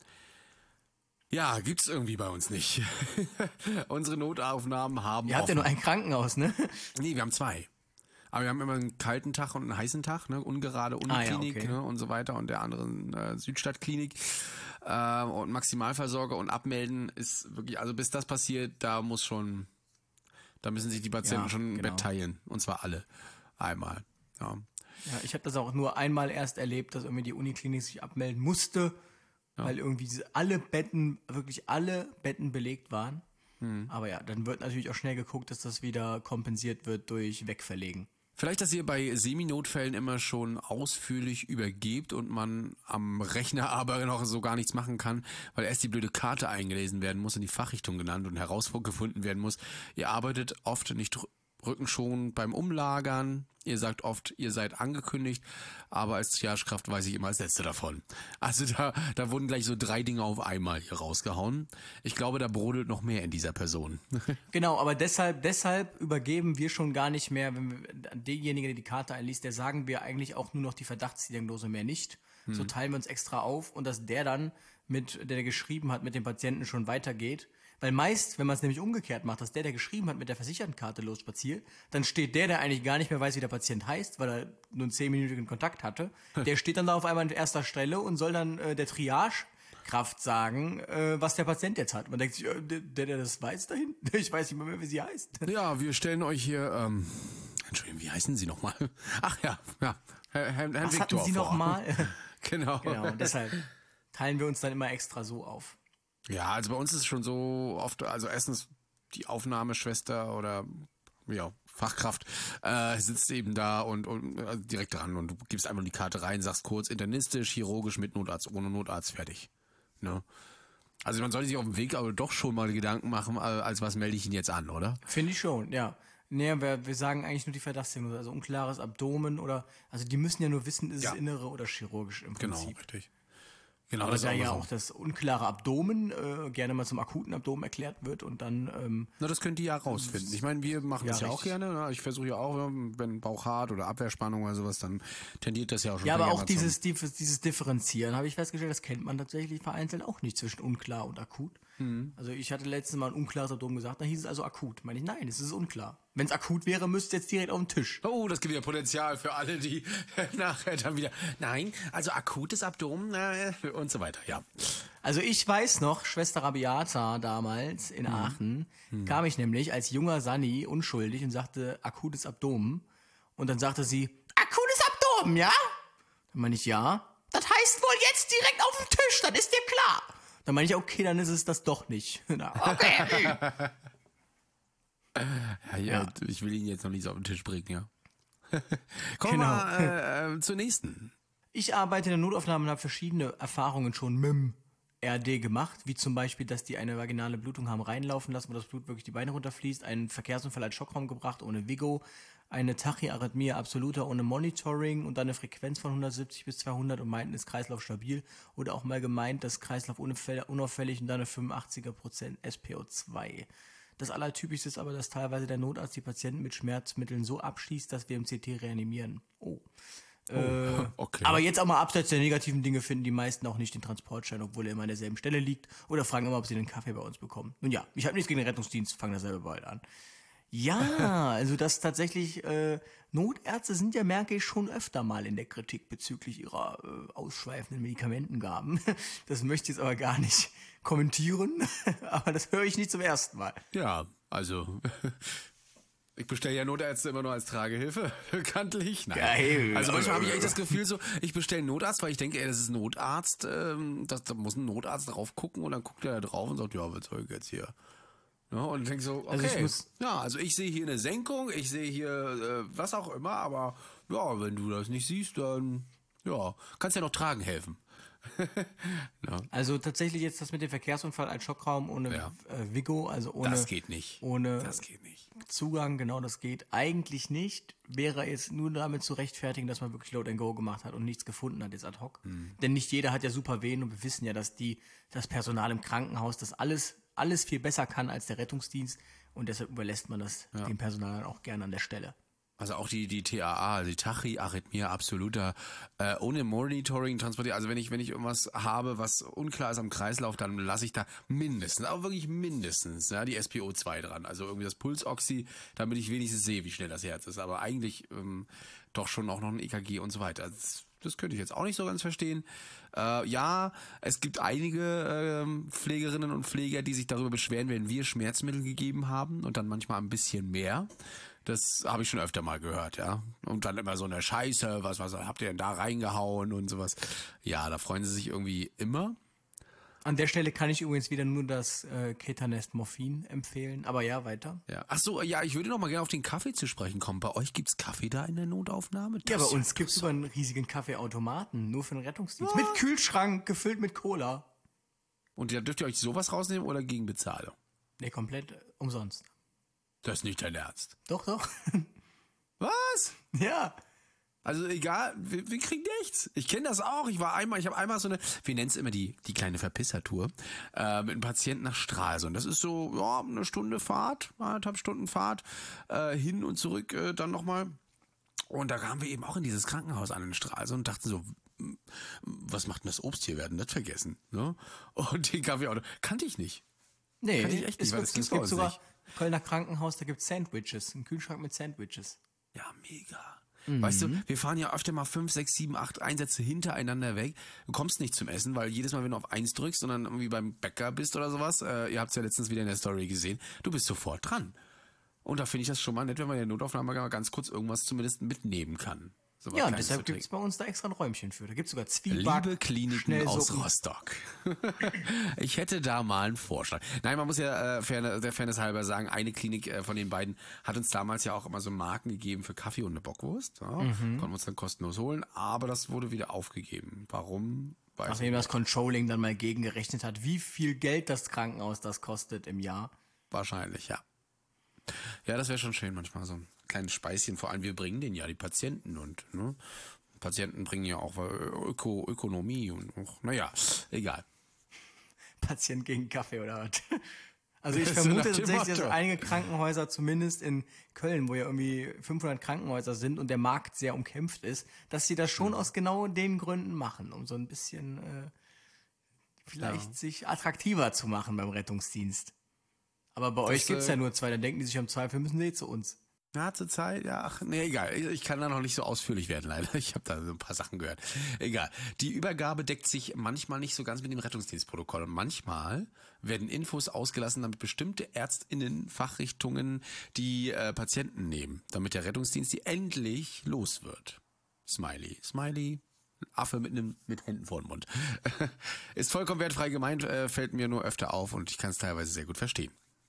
Ja, gibt's irgendwie bei uns nicht. Unsere Notaufnahmen haben
Ihr habt ja nur ein Krankenhaus, ne?
Nee, wir haben zwei. Aber wir haben immer einen kalten Tag und einen heißen Tag, ne? Ungerade Uniklinik,
ah, ja, okay.
ne? Und so weiter und der andere äh, Südstadtklinik. Äh, und Maximalversorger und Abmelden ist wirklich, also bis das passiert, da muss schon, da müssen sich die Patienten
Ja,
schon ein
genau.
Bett teilen. Und zwar alle. Einmal. Ja.
Ja, ich habe das auch nur einmal erst erlebt, dass irgendwie die Uniklinik sich abmelden musste, ja. weil irgendwie diese, alle Betten, wirklich alle Betten belegt waren. Hm. Aber ja, dann wird natürlich auch schnell geguckt, dass das wieder kompensiert wird durch Wegverlegen.
Vielleicht, dass ihr bei Seminotfällen immer schon ausführlich übergebt und man am Rechner aber noch so gar nichts machen kann, weil erst die blöde Karte eingelesen werden muss und die Fachrichtung genannt und herausgefunden werden muss. Ihr arbeitet oft nicht rückenschonend beim Umlagern. Ihr sagt oft, ihr seid angekündigt, aber als Triagekraft weiß ich immer das Letzte davon. Also da, da wurden gleich so drei Dinge auf einmal hier rausgehauen. Ich glaube, da brodelt noch mehr in dieser Person.
Genau, aber deshalb, deshalb übergeben wir schon gar nicht mehr, wenn wir, derjenige, der die Karte einliest, der sagen wir eigentlich auch nur noch die Verdachtsdiagnose, mehr nicht. Hm. So teilen wir uns extra auf und dass der dann, mit der, der geschrieben hat, mit dem Patienten schon weitergeht. Weil meist, wenn man es nämlich umgekehrt macht, dass der, der geschrieben hat, mit der Versichertenkarte losspaziert, dann steht der, der eigentlich gar nicht mehr weiß, wie der Patient heißt, weil er nur einen zehnminütigen Kontakt hatte, der steht dann da auf einmal an erster Stelle und soll dann äh, der Triagekraft sagen, äh, was der Patient jetzt hat. Man denkt sich, äh, der, der das weiß da hinten, ich weiß nicht mehr, wie sie heißt.
Ja, wir stellen euch hier, ähm, Entschuldigung, wie heißen Sie nochmal? Ach ja, ja, Herr, Herr, Herr
was
Viktor
hatten Sie nochmal?
Genau.
Genau, deshalb teilen wir uns dann immer extra so auf.
Ja, also bei uns ist es schon so oft, also erstens die Aufnahmeschwester oder ja, Fachkraft, äh, sitzt eben da und, und äh, direkt dran und du gibst einfach die Karte rein, sagst kurz internistisch, chirurgisch, mit Notarzt, ohne Notarzt, fertig. Ne? Also man sollte sich auf dem Weg aber doch schon mal Gedanken machen, äh, als was melde ich ihn jetzt an, oder?
Finde ich schon, ja. Nee, wir, wir sagen eigentlich nur die Verdachtsdiagnose, also unklares Abdomen oder, also die müssen ja nur wissen, ist
Ja.
es innere oder chirurgisch im
Genau,
Prinzip.
richtig. Genau,
Aber
das ist
da
auch
ja
so.
auch das unklare Abdomen äh, gerne mal zum akuten Abdomen erklärt wird und dann, ähm,
Na, das könnt ihr ja rausfinden. Ich meine, wir machen
Ja,
das ja auch
richtig.
gerne. Ne? Ich versuche ja auch, wenn Bauch hart oder Abwehrspannung oder sowas, dann tendiert das ja auch schon.
ja, aber
gerne
auch
mal zum-
dieses, dieses, dieses Differenzieren, habe ich festgestellt, das kennt man tatsächlich vereinzelt auch nicht zwischen unklar und akut.
Mhm.
Also ich hatte letztes Mal ein unklares Abdomen gesagt, da hieß es also akut. Meine ich, nein, es ist unklar. Wenn es akut wäre, müsste es jetzt direkt auf den Tisch.
Oh, das gibt ja Potenzial für alle, die nachher dann wieder. Nein, also akutes Abdomen äh, und so weiter, ja.
Also ich weiß noch, Schwester Rabiata damals in Aachen, kam ich nämlich als junger Sani unschuldig und sagte akutes Abdomen. Und dann sagte sie, akutes Abdomen, ja? Dann meine ich, ja. Das heißt wohl jetzt direkt auf den Tisch, dann ist dir klar. Dann meine ich, okay, dann ist es das doch nicht. Na, okay.
Ja, ja, ich will ihn jetzt noch nicht so auf den Tisch bringen, ja. Kommen
Genau.
wir äh, äh, zur nächsten.
Ich arbeite in der Notaufnahme und habe verschiedene Erfahrungen schon mit dem R D gemacht, wie zum Beispiel, dass die eine vaginale Blutung haben reinlaufen lassen, wo das Blut wirklich die Beine runterfließt, einen Verkehrsunfall als Schockraum gebracht ohne Vigo, eine Tachyarrhythmie absoluta ohne Monitoring und dann eine Frequenz von hundertsiebzig bis zweihundert und meinten, ist Kreislauf stabil. Oder auch mal gemeint, dass Kreislauf unauffäll- unauffällig und dann eine fünfundachtziger Prozent S P O zwei. Das Allertypischste ist aber, dass teilweise der Notarzt die Patienten mit Schmerzmitteln so abschließt, dass wir im C T reanimieren. Oh. Äh,
okay.
Aber jetzt auch mal abseits der negativen Dinge finden die meisten auch nicht den Transportschein, obwohl er immer an derselben Stelle liegt, oder fragen immer, ob sie einen Kaffee bei uns bekommen. Nun ja, ich habe nichts gegen den Rettungsdienst, fange dasselbe bald an. Ja, also das tatsächlich, äh, Notärzte sind ja, merke ich, schon öfter mal in der Kritik bezüglich ihrer äh, ausschweifenden Medikamentengaben. Das möchte ich jetzt aber gar nicht kommentieren, aber das höre ich nicht zum ersten Mal.
Ja, also. Ich bestelle ja Notärzte immer nur als Tragehilfe, bekanntlich. Nein.
Geil.
Also manchmal habe ich echt das Gefühl so, ich bestelle einen Notarzt, weil ich denke, ey, das ist ein Notarzt, ähm, das, da muss ein Notarzt drauf gucken und dann guckt er da drauf und sagt, ja, was soll ich jetzt hier? Ja, und ich denke so, okay,
Also ich muss-
ja, also ich sehe hier eine Senkung, ich sehe hier äh, was auch immer, aber ja, wenn du das nicht siehst, dann ja, kannst ja noch tragen helfen. Ja,
Also tatsächlich jetzt das mit dem Verkehrsunfall als Schockraum ohne
Ja.
äh, Vigo, also ohne,
das geht nicht.
ohne
Das geht nicht.
Zugang, genau, das geht eigentlich nicht. Wäre jetzt nur damit zu rechtfertigen, dass man wirklich Load and Go gemacht hat und nichts gefunden hat jetzt ad hoc. Denn nicht jeder hat ja super Venen und wir wissen ja, dass die, das Personal im Krankenhaus das alles, alles viel besser kann als der Rettungsdienst und deshalb überlässt man das dem Personal dann auch gerne an der Stelle.
Also auch die, die T A A, also die Tachyarrhythmie absoluter, äh, ohne Monitoring transportiert. Also wenn ich, wenn ich irgendwas habe, was unklar ist am Kreislauf, dann lasse ich da mindestens, aber wirklich mindestens, ja, die S P O zwei dran. Also irgendwie das Pulsoxy, damit ich wenigstens sehe, wie schnell das Herz ist. Aber eigentlich ähm, doch schon auch noch ein E K G und so weiter. Das, das könnte ich jetzt auch nicht so ganz verstehen. Äh, ja, es gibt einige ähm, Pflegerinnen und Pfleger, die sich darüber beschweren, wenn wir Schmerzmittel gegeben haben und dann manchmal ein bisschen mehr. Das habe ich schon öfter mal gehört, ja. Und dann immer so eine Scheiße, was, was habt ihr denn da reingehauen und sowas. Ja, da freuen sie sich irgendwie immer.
An der Stelle kann ich übrigens wieder nur das äh, Ketanest Morphin empfehlen, aber ja, weiter.
Ja. Ach so, ja, ich würde noch mal gerne auf den Kaffee zu sprechen kommen. Bei euch gibt's Kaffee da in der Notaufnahme?
Ja,
Das
bei
ist
uns gibt's sogar einen riesigen Kaffeeautomaten, nur für den Rettungsdienst. Mit Kühlschrank, gefüllt mit Cola.
Und da dürft ihr euch sowas rausnehmen oder gegen Bezahlung?
Nee, komplett äh, umsonst.
Das ist nicht dein Ernst.
Doch, doch.
Was?
Ja.
Also egal, wir, wir kriegen nichts. Ich kenne das auch. Ich war einmal, ich habe einmal so eine, wir nennen es immer die die kleine Verpissertour, äh, mit einem Patienten nach Stralsund. Das ist so, ja, eine Stunde Fahrt, eineinhalb Stunden Fahrt, äh, hin und zurück äh, dann nochmal. Und da kamen wir eben auch in dieses Krankenhaus an in Stralsund und dachten so, hm, was macht denn das Obst hier? Wir werden das vergessen. Ne? Und den Kaffeeauto kannte ich nicht.
Nee,
Kann ich echt nicht,
es
weil
gibt,
das gibt's
es
bei
gibt
uns
sogar
nicht.
Kölner Krankenhaus, da gibt's Sandwiches, einen Kühlschrank mit Sandwiches.
Ja, mega. Weißt du, wir fahren ja öfter mal fünf, sechs, sieben, acht Einsätze hintereinander weg. Du kommst nicht zum Essen, weil jedes Mal, wenn du auf eins drückst und dann irgendwie beim Bäcker bist oder sowas, äh, ihr habt es ja letztens wieder in der Story gesehen, du bist sofort dran. Und da finde ich das schon mal nett, wenn man in der Notaufnahme mal ganz kurz irgendwas zumindest mitnehmen kann. So was
Ja, und
Kleines
deshalb
zu
gibt es
trinken.
bei uns da extra ein Räumchen für. Da gibt es sogar Zwieback,
Liebe Kliniken aus
Schnellsuppen.
Rostock. Ich hätte da mal einen Vorschlag. Nein, man muss ja äh, fairness, der Fairness halber sagen, eine Klinik äh, von den beiden hat uns damals ja auch immer so Marken gegeben für Kaffee und eine Bockwurst. Ja,
Mhm.
konnten wir uns dann kostenlos holen, aber das wurde wieder aufgegeben. Warum? Weiß ich
Nachdem
nicht.
das Controlling dann mal gegengerechnet hat, wie viel Geld das Krankenhaus das kostet im Jahr.
Wahrscheinlich, ja. Ja, das wäre schon schön manchmal, so ein kleines Speischen. Vor allem, wir bringen den ja die Patienten und ne, Patienten bringen ja auch äh, Öko, Ökonomie und auch, naja, egal.
Patient gegen Kaffee oder was? Also ich
So
vermute
nach dem
tatsächlich, dass
Motto.
einige Krankenhäuser, zumindest in Köln, wo ja irgendwie fünfhundert Krankenhäuser sind und der Markt sehr umkämpft ist, dass sie das schon
Mhm.
aus genau den Gründen machen, um so ein bisschen äh, vielleicht
Ja.
sich attraktiver zu machen beim Rettungsdienst. Aber bei euch gibt's
äh,
ja nur zwei, dann denken die sich im Zweifel, müssen sie eh zu uns.
Ja, zur Zeit, ja, ach, nee, egal. Ich ich kann da noch nicht so ausführlich werden, leider. Ich habe da so ein paar Sachen gehört. Egal. Die Übergabe deckt sich manchmal nicht so ganz mit dem Rettungsdienstprotokoll. Und manchmal werden Infos ausgelassen, damit bestimmte ÄrztInnen Fachrichtungen die äh, Patienten nehmen, damit der Rettungsdienst die endlich los wird. Smiley, Smiley. Affe mit einem mit Händen vor dem Mund. Ist vollkommen wertfrei gemeint, äh, fällt mir nur öfter auf und ich kann es teilweise sehr gut verstehen.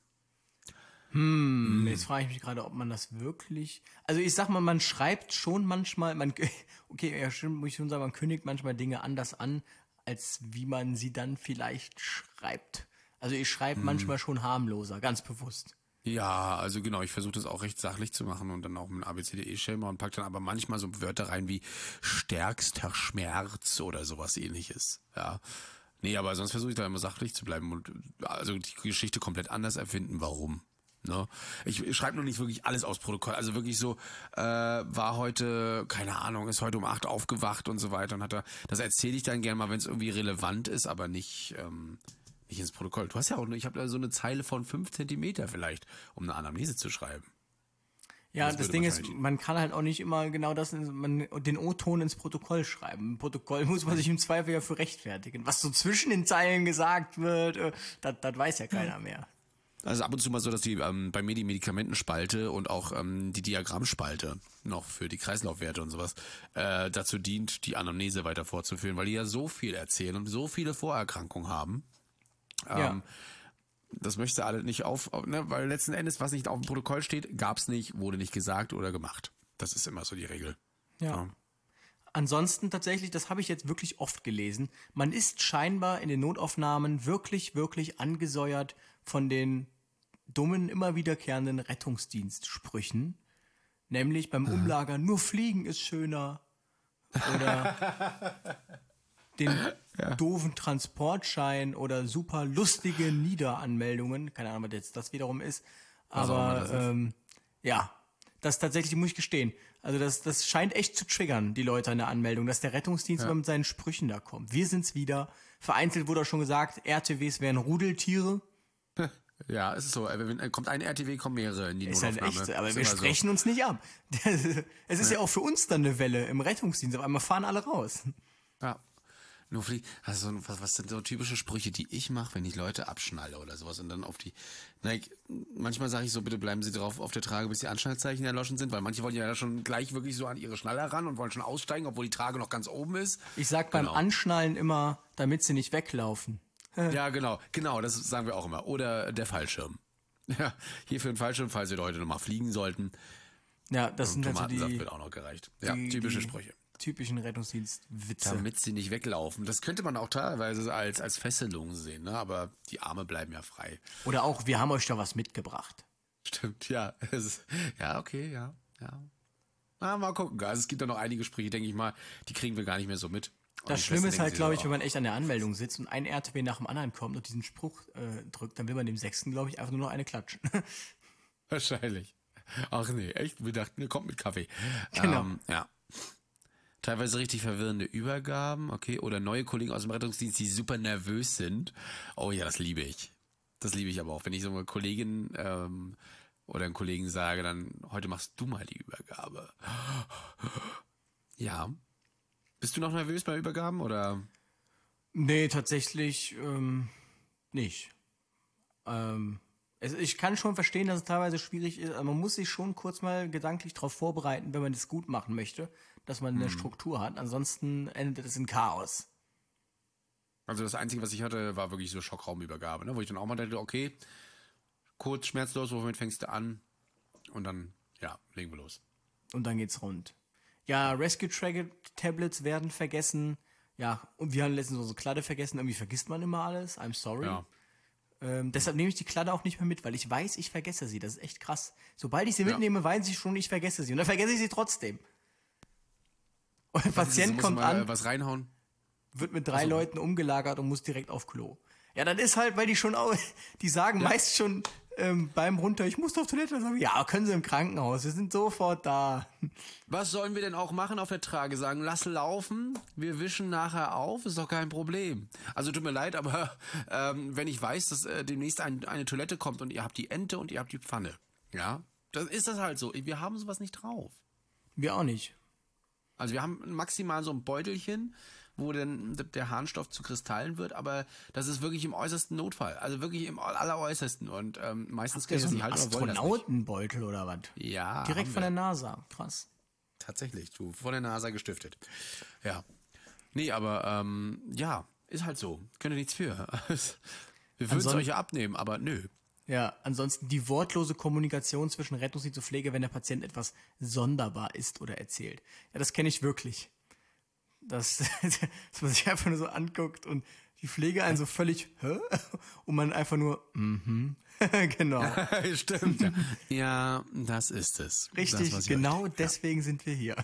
Hm, jetzt frage ich mich gerade, ob man das wirklich. Also ich sag mal, man schreibt schon manchmal, man okay, ja, stimmt, muss ich schon sagen, man kündigt manchmal Dinge anders an, als wie man sie dann vielleicht schreibt. Also ich schreibe manchmal schon harmloser, ganz bewusst.
Ja, also genau, ich versuche das auch recht sachlich zu machen und dann auch mit einem A B C D E-Schema und pack dann aber manchmal so Wörter rein wie stärkster Schmerz oder sowas ähnliches. Ja. Nee, aber sonst versuche ich da immer sachlich zu bleiben und also die Geschichte komplett anders erfinden, warum. Ne? Ich schreibe noch nicht wirklich alles aus Protokoll. Also wirklich so, äh, war heute, keine Ahnung, ist heute um acht aufgewacht und so weiter und hat da, das erzähle ich dann gerne mal, wenn es irgendwie relevant ist, aber nicht, ähm, nicht ins Protokoll. Du hast ja auch, ich habe da so eine Zeile von fünf Zentimeter vielleicht, um eine Anamnese zu schreiben.
Ja,
Das
das
würde
Ding ist,
wahrscheinlich-
man kann halt auch nicht immer genau das, in- man, den O-Ton ins Protokoll schreiben. Im Protokoll muss man sich im Zweifel ja für rechtfertigen. Was so zwischen den Zeilen gesagt wird, äh, das das weiß ja keiner mehr.
Also ab und zu mal so, dass die ähm, bei mir die Medikamentenspalte und auch ähm, die Diagrammspalte noch für die Kreislaufwerte und sowas äh, dazu dient, die Anamnese weiter fortzuführen, weil die ja so viel erzählen und so viele Vorerkrankungen haben. Ähm,
Ja.
Das möchte alle nicht auf, auf ne, weil letzten Endes, was nicht auf dem Protokoll steht, gab's nicht, wurde nicht gesagt oder gemacht. Das ist immer so die Regel.
Ja. Ansonsten tatsächlich, das habe ich jetzt wirklich oft gelesen, man ist scheinbar in den Notaufnahmen wirklich, wirklich angesäuert von den dummen, immer wiederkehrenden Rettungsdienstsprüchen. Nämlich beim Umlagern, nur Fliegen ist schöner. Oder den doofen Transportschein oder super lustige Niederanmeldungen. Keine Ahnung, was jetzt das wiederum ist.
Was auch immer
Aber
das ist.
ähm, ja, das tatsächlich muss ich gestehen. Also das, das scheint echt zu triggern, die Leute an der Anmeldung, dass der Rettungsdienst immer mit seinen Sprüchen da kommt. Wir sind's wieder. Vereinzelt wurde auch schon gesagt, R T Ws wären Rudeltiere.
Ja, es ist so. Wenn äh, kommt ein R T W, kommen mehrere in die
Ist halt
Notaufnahme.
echt, so, aber
Ist
wir
immer so.
sprechen uns nicht ab. Es ist ja. auch für uns dann eine Welle im Rettungsdienst. Auf einmal fahren alle raus.
Ja. Nur flieg, also so, was, was sind so typische Sprüche, die ich mache, wenn ich Leute abschnalle oder sowas und dann auf die, na, ich, manchmal sage ich so, bitte bleiben Sie drauf auf der Trage, bis die Anschnallzeichen erloschen sind, weil manche wollen ja schon gleich wirklich so an ihre Schnaller ran und wollen schon aussteigen, obwohl die Trage noch ganz oben ist.
Ich sag beim
Genau.
Anschnallen immer, damit sie nicht weglaufen.
Ja, genau, genau, das sagen wir auch immer. Oder der Fallschirm. Ja, hier für den Fallschirm, falls wir heute nochmal fliegen sollten.
Ja, das sind halt so
Tomatensaft
die,
wird auch noch gereicht. Ja,
die,
typische
die
Sprüche.
typischen Rettungsdienstwitze.
Damit sie nicht weglaufen. Das könnte man auch teilweise als, als Fesselung sehen, ne? Aber die Arme bleiben ja frei.
Oder auch, wir haben euch da was mitgebracht.
Stimmt, ja. Es ist, ja, okay, ja, ja. Na, mal gucken. Also es gibt da noch einige Sprüche, denke ich mal, die kriegen wir gar nicht mehr so mit. Und
Das
die
Schlimme ist
Schwester
halt,
denken
glaube
sich
ich,
so,
wenn man echt an der Anmeldung sitzt und ein R T W nach dem anderen kommt und diesen Spruch äh, drückt, dann will man dem Sechsten, glaube ich, einfach nur noch eine klatschen.
oh, wahrscheinlich. Ach nee, echt? Wir dachten, ihr kommt mit Kaffee.
Genau.
Ähm, ja. Teilweise richtig verwirrende Übergaben, okay, oder neue Kollegen aus dem Rettungsdienst, die super nervös sind. Oh ja, das liebe ich. Das liebe ich aber auch. Wenn ich so eine Kollegin ähm, oder einen Kollegen sage, dann heute machst du mal die Übergabe. Ja. Bist du noch nervös bei Übergaben oder?
Nee, tatsächlich ähm, nicht. Ähm, es, ich kann schon verstehen, dass es teilweise schwierig ist, aber man muss sich schon kurz mal gedanklich darauf vorbereiten, wenn man das gut machen möchte, dass man eine Struktur hat. Ansonsten endet es in Chaos.
Also das Einzige, was ich hatte, war wirklich so Schockraumübergabe, ne? Wo ich dann auch mal dachte, okay, kurz, schmerzlos, womit fängst du an? Und dann, ja, legen wir los.
Und dann geht's rund. Ja, Rescue Tablets werden vergessen. Ja, und wir haben letztens unsere Kladde vergessen. Irgendwie vergisst man immer alles. I'm sorry.
Ja.
Ähm, deshalb nehme ich die Kladde auch nicht mehr mit, weil ich weiß, ich vergesse sie. Das ist echt krass. Sobald ich sie mitnehme, weiß ich schon, ich vergesse sie. Und dann vergesse ich sie trotzdem. Und der Patient kommt
mal,
an,
äh, was reinhauen.
wird mit drei Leuten umgelagert und muss direkt auf Klo. Ja, das ist halt, weil die schon auch, die sagen ja. meist schon ähm, beim runter, ich muss auf Toilette. Dann sagen, ja, können Sie im Krankenhaus, wir sind sofort da.
Was sollen wir denn auch machen auf der Trage? Sagen, lass laufen, wir wischen nachher auf, ist doch kein Problem. Also tut mir leid, aber ähm, wenn ich weiß, dass äh, demnächst ein, eine Toilette kommt und ihr habt die Ente und ihr habt die Pfanne, ja, dann ist das halt so. Wir haben sowas nicht drauf.
Wir auch nicht.
Also wir haben maximal so ein Beutelchen, wo dann der Harnstoff zu Kristallen wird, aber das ist wirklich im äußersten Notfall. Also wirklich im alleräußersten. Und ähm, meistens kriegen
so
sie
ein
halt oder wollen das nicht.
Astronautenbeutel oder was?
Ja.
Direkt
haben
von
wir.
der NASA. Krass.
Tatsächlich, du, von der NASA gestiftet. Ja. Nee, aber ähm, ja, ist halt so. Könnt ihr nichts für. Wir würden es
Anson-
euch ja abnehmen, aber nö.
Ja, ansonsten die wortlose Kommunikation zwischen Rettungsdienst und Pflege, wenn der Patient etwas sonderbar ist oder erzählt. Ja, das kenne ich wirklich. Das, dass man sich einfach nur so anguckt und die Pflege einen so völlig, hä? Und man einfach nur, mhm, genau.
Stimmt. Ja. Ja, das ist es.
Richtig,
das,
genau deswegen ja. sind wir hier.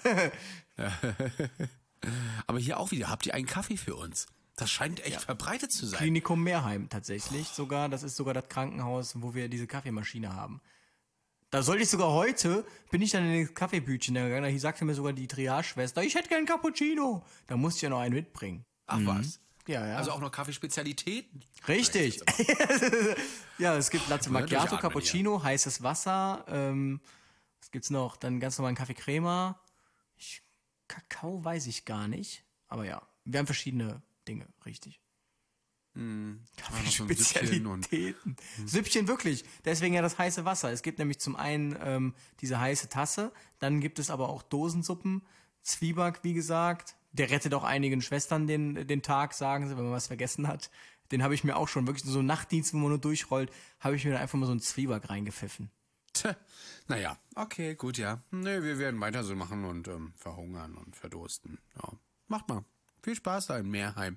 Aber hier auch wieder, habt ihr einen Kaffee für uns? Das scheint echt ja. verbreitet zu sein.
Klinikum Meerheim tatsächlich sogar. Das ist sogar das Krankenhaus, wo wir diese Kaffeemaschine haben. Da sollte ich sogar heute, bin ich dann in das Kaffeebütchen gegangen, da sagte mir sogar die Triage-Schwester, ich hätte gern Cappuccino. Da musste ich ja noch einen mitbringen.
Ach mhm. was?
Ja, ja.
Also auch noch Kaffeespezialitäten?
Richtig. Ja, es gibt Latte Macchiato, Cappuccino, heißes Wasser. Ähm, was gibt's noch? Dann ganz normalen Kaffee Crema. Ich, Kakao weiß ich gar nicht. Aber ja, wir haben verschiedene Dinge, richtig.
Mm,
Kaffeespezialitäten. Süppchen, Süppchen, wirklich. Deswegen ja das heiße Wasser. Es gibt nämlich zum einen ähm, diese heiße Tasse, dann gibt es aber auch Dosensuppen, Zwieback, wie gesagt. Der rettet auch einigen Schwestern den, den Tag, sagen sie, wenn man was vergessen hat. Den habe ich mir auch schon wirklich so Nachtdienst, wo man nur durchrollt, habe ich mir dann einfach mal so einen Zwieback reingepfiffen.
Tja, naja, okay, gut, ja. Nee, wir werden weiter so machen und ähm, verhungern und verdursten. Ja, macht mal. Viel Spaß da in Meerheim.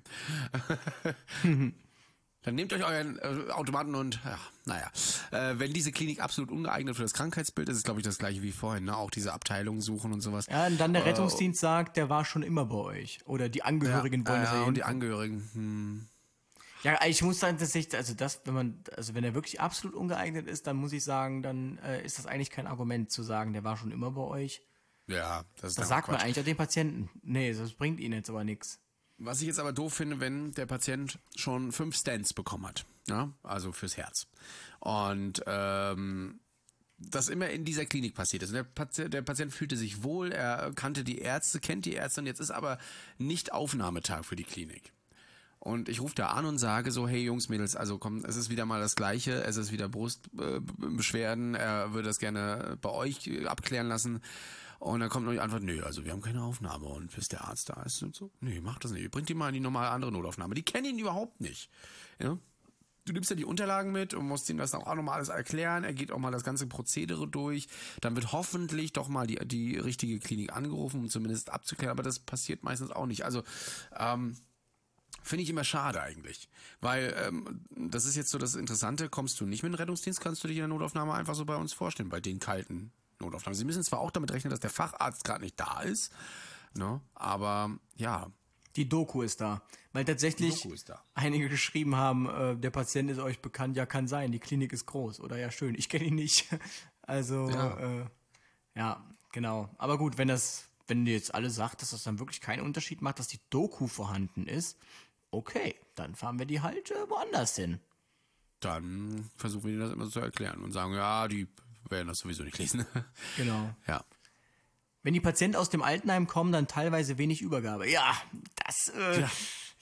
Dann nehmt euch euren äh, Automaten und, ja, naja. Äh, wenn diese Klinik absolut ungeeignet für das Krankheitsbild ist, ist es, glaube ich, das gleiche wie vorhin, ne? Auch diese Abteilungen suchen und sowas.
Ja, und dann der Rettungsdienst äh, sagt, der war schon immer bei euch. Oder die Angehörigen
ja,
wollen
äh,
sehen.
Und die Angehörigen, hm.
Ja, ich muss sagen, tatsächlich, also das, wenn man, also wenn er wirklich absolut ungeeignet ist, dann muss ich sagen, dann äh, ist das eigentlich kein Argument zu sagen, der war schon immer bei euch.
Ja, das ist
Das sagt man eigentlich auch den Patienten. Nee, das bringt ihnen jetzt aber nichts.
Was ich jetzt aber doof finde, wenn der Patient schon fünf Stents bekommen hat, ja, also fürs Herz. Und ähm, das immer in dieser Klinik passiert ist. Der Patient, der Patient fühlte sich wohl, er kannte die Ärzte, kennt die Ärzte und jetzt ist aber nicht Aufnahmetag für die Klinik. Und ich rufe da an und sage so, hey Jungs, Mädels, also komm, es ist wieder mal das Gleiche, es ist wieder Brustbeschwerden, er würde das gerne bei euch abklären lassen. Und dann kommt noch die Antwort, nö, also wir haben keine Aufnahme und bis der Arzt da ist und so. Nö, macht das nicht. Ihr bringt ihn mal in die normale andere Notaufnahme. Die kennen ihn überhaupt nicht. Ja? Du nimmst ja die Unterlagen mit und musst ihm das auch nochmal alles erklären. Er geht auch mal das ganze Prozedere durch. Dann wird hoffentlich doch mal die, die richtige Klinik angerufen, um zumindest abzuklären. Aber das passiert meistens auch nicht. Also, ähm, finde ich immer schade eigentlich. Weil, ähm, das ist jetzt so das Interessante, kommst du nicht mit dem Rettungsdienst, kannst du dich in der Notaufnahme einfach so bei uns vorstellen, bei den kalten Notaufnahmen. Sie müssen zwar auch damit rechnen, dass der Facharzt gerade nicht da ist, ne? Aber ja.
Die Doku ist da. Weil tatsächlich
Doku ist da.
einige geschrieben haben, äh, der Patient ist euch bekannt, ja kann sein, die Klinik ist groß. Oder ja schön, ich kenne ihn nicht. Also, ja. Äh, ja, genau. Aber gut, wenn das, wenn ihr jetzt alle sagt, dass das dann wirklich keinen Unterschied macht, dass die Doku vorhanden ist, okay, dann fahren wir die halt äh, woanders hin.
Dann versuchen wir ihnen das immer so zu erklären und sagen, ja, die werden das sowieso nicht lesen.
Genau.
Ja.
Wenn die Patienten aus dem Altenheim kommen, dann teilweise wenig Übergabe. Ja, das, äh, ja.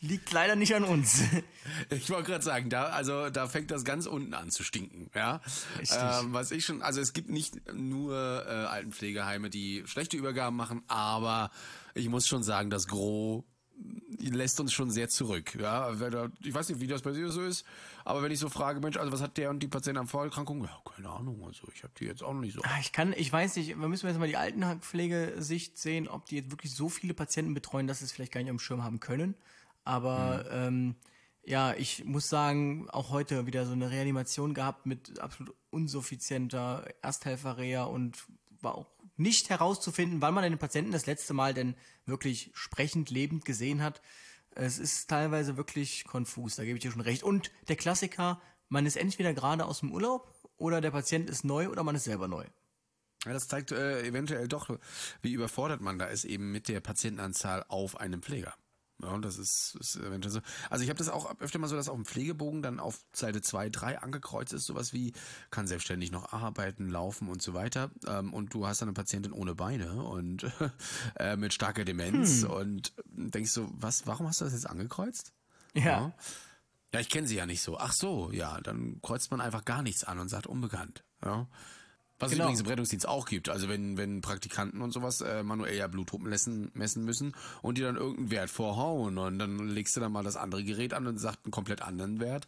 Liegt leider nicht an uns.
Ich wollte gerade sagen, da also da fängt das ganz unten an zu stinken, ja. Ähm, was ich schon, also es gibt nicht nur äh, Altenpflegeheime, die schlechte Übergaben machen, aber ich muss schon sagen, das Gros lässt uns schon sehr zurück, ja. Ich weiß nicht, wie das bei dir so ist, aber wenn ich so frage, Mensch, also was hat der und die Patienten an Vorerkrankungen? Ja, keine Ahnung, also ich habe die jetzt auch noch nicht so.
Ah, Ich kann, ich weiß nicht, wir müssen jetzt mal die Altenpflegesicht sehen, ob die jetzt wirklich so viele Patienten betreuen, dass sie es vielleicht gar nicht am Schirm haben können. Aber ähm, ja, ich muss sagen, auch heute wieder so eine Reanimation gehabt mit absolut unsuffizienter Ersthelferreha und war auch nicht herauszufinden, wann man den Patienten das letzte Mal denn wirklich sprechend, lebend gesehen hat. Es ist teilweise wirklich konfus, da gebe ich dir schon recht. Und der Klassiker, man ist entweder gerade aus dem Urlaub oder der Patient ist neu oder man ist selber neu.
Ja, das zeigt äh, eventuell doch, wie überfordert man da ist eben mit der Patientenanzahl auf einem Pfleger. Ja, das ist, ist eventuell so. Also ich habe das auch öfter mal so, dass auf dem Pflegebogen dann auf Seite zwei, drei angekreuzt ist, sowas wie, kann selbstständig noch arbeiten, laufen und so weiter. Ähm, und du hast dann eine Patientin ohne Beine und äh, mit starker Demenz hm. und denkst so, was, warum hast du das jetzt angekreuzt?
Ja.
Ja, ja ich kenne sie ja nicht so. Ach so, ja, dann kreuzt man einfach gar nichts an und sagt unbekannt. Ja. Was
Genau.
es übrigens im Rettungsdienst auch gibt. Also wenn wenn Praktikanten und sowas äh, manuell ja Blutdruck messen, messen müssen und die dann irgendeinen Wert vorhauen und dann legst du dann mal das andere Gerät an und sagt einen komplett anderen Wert.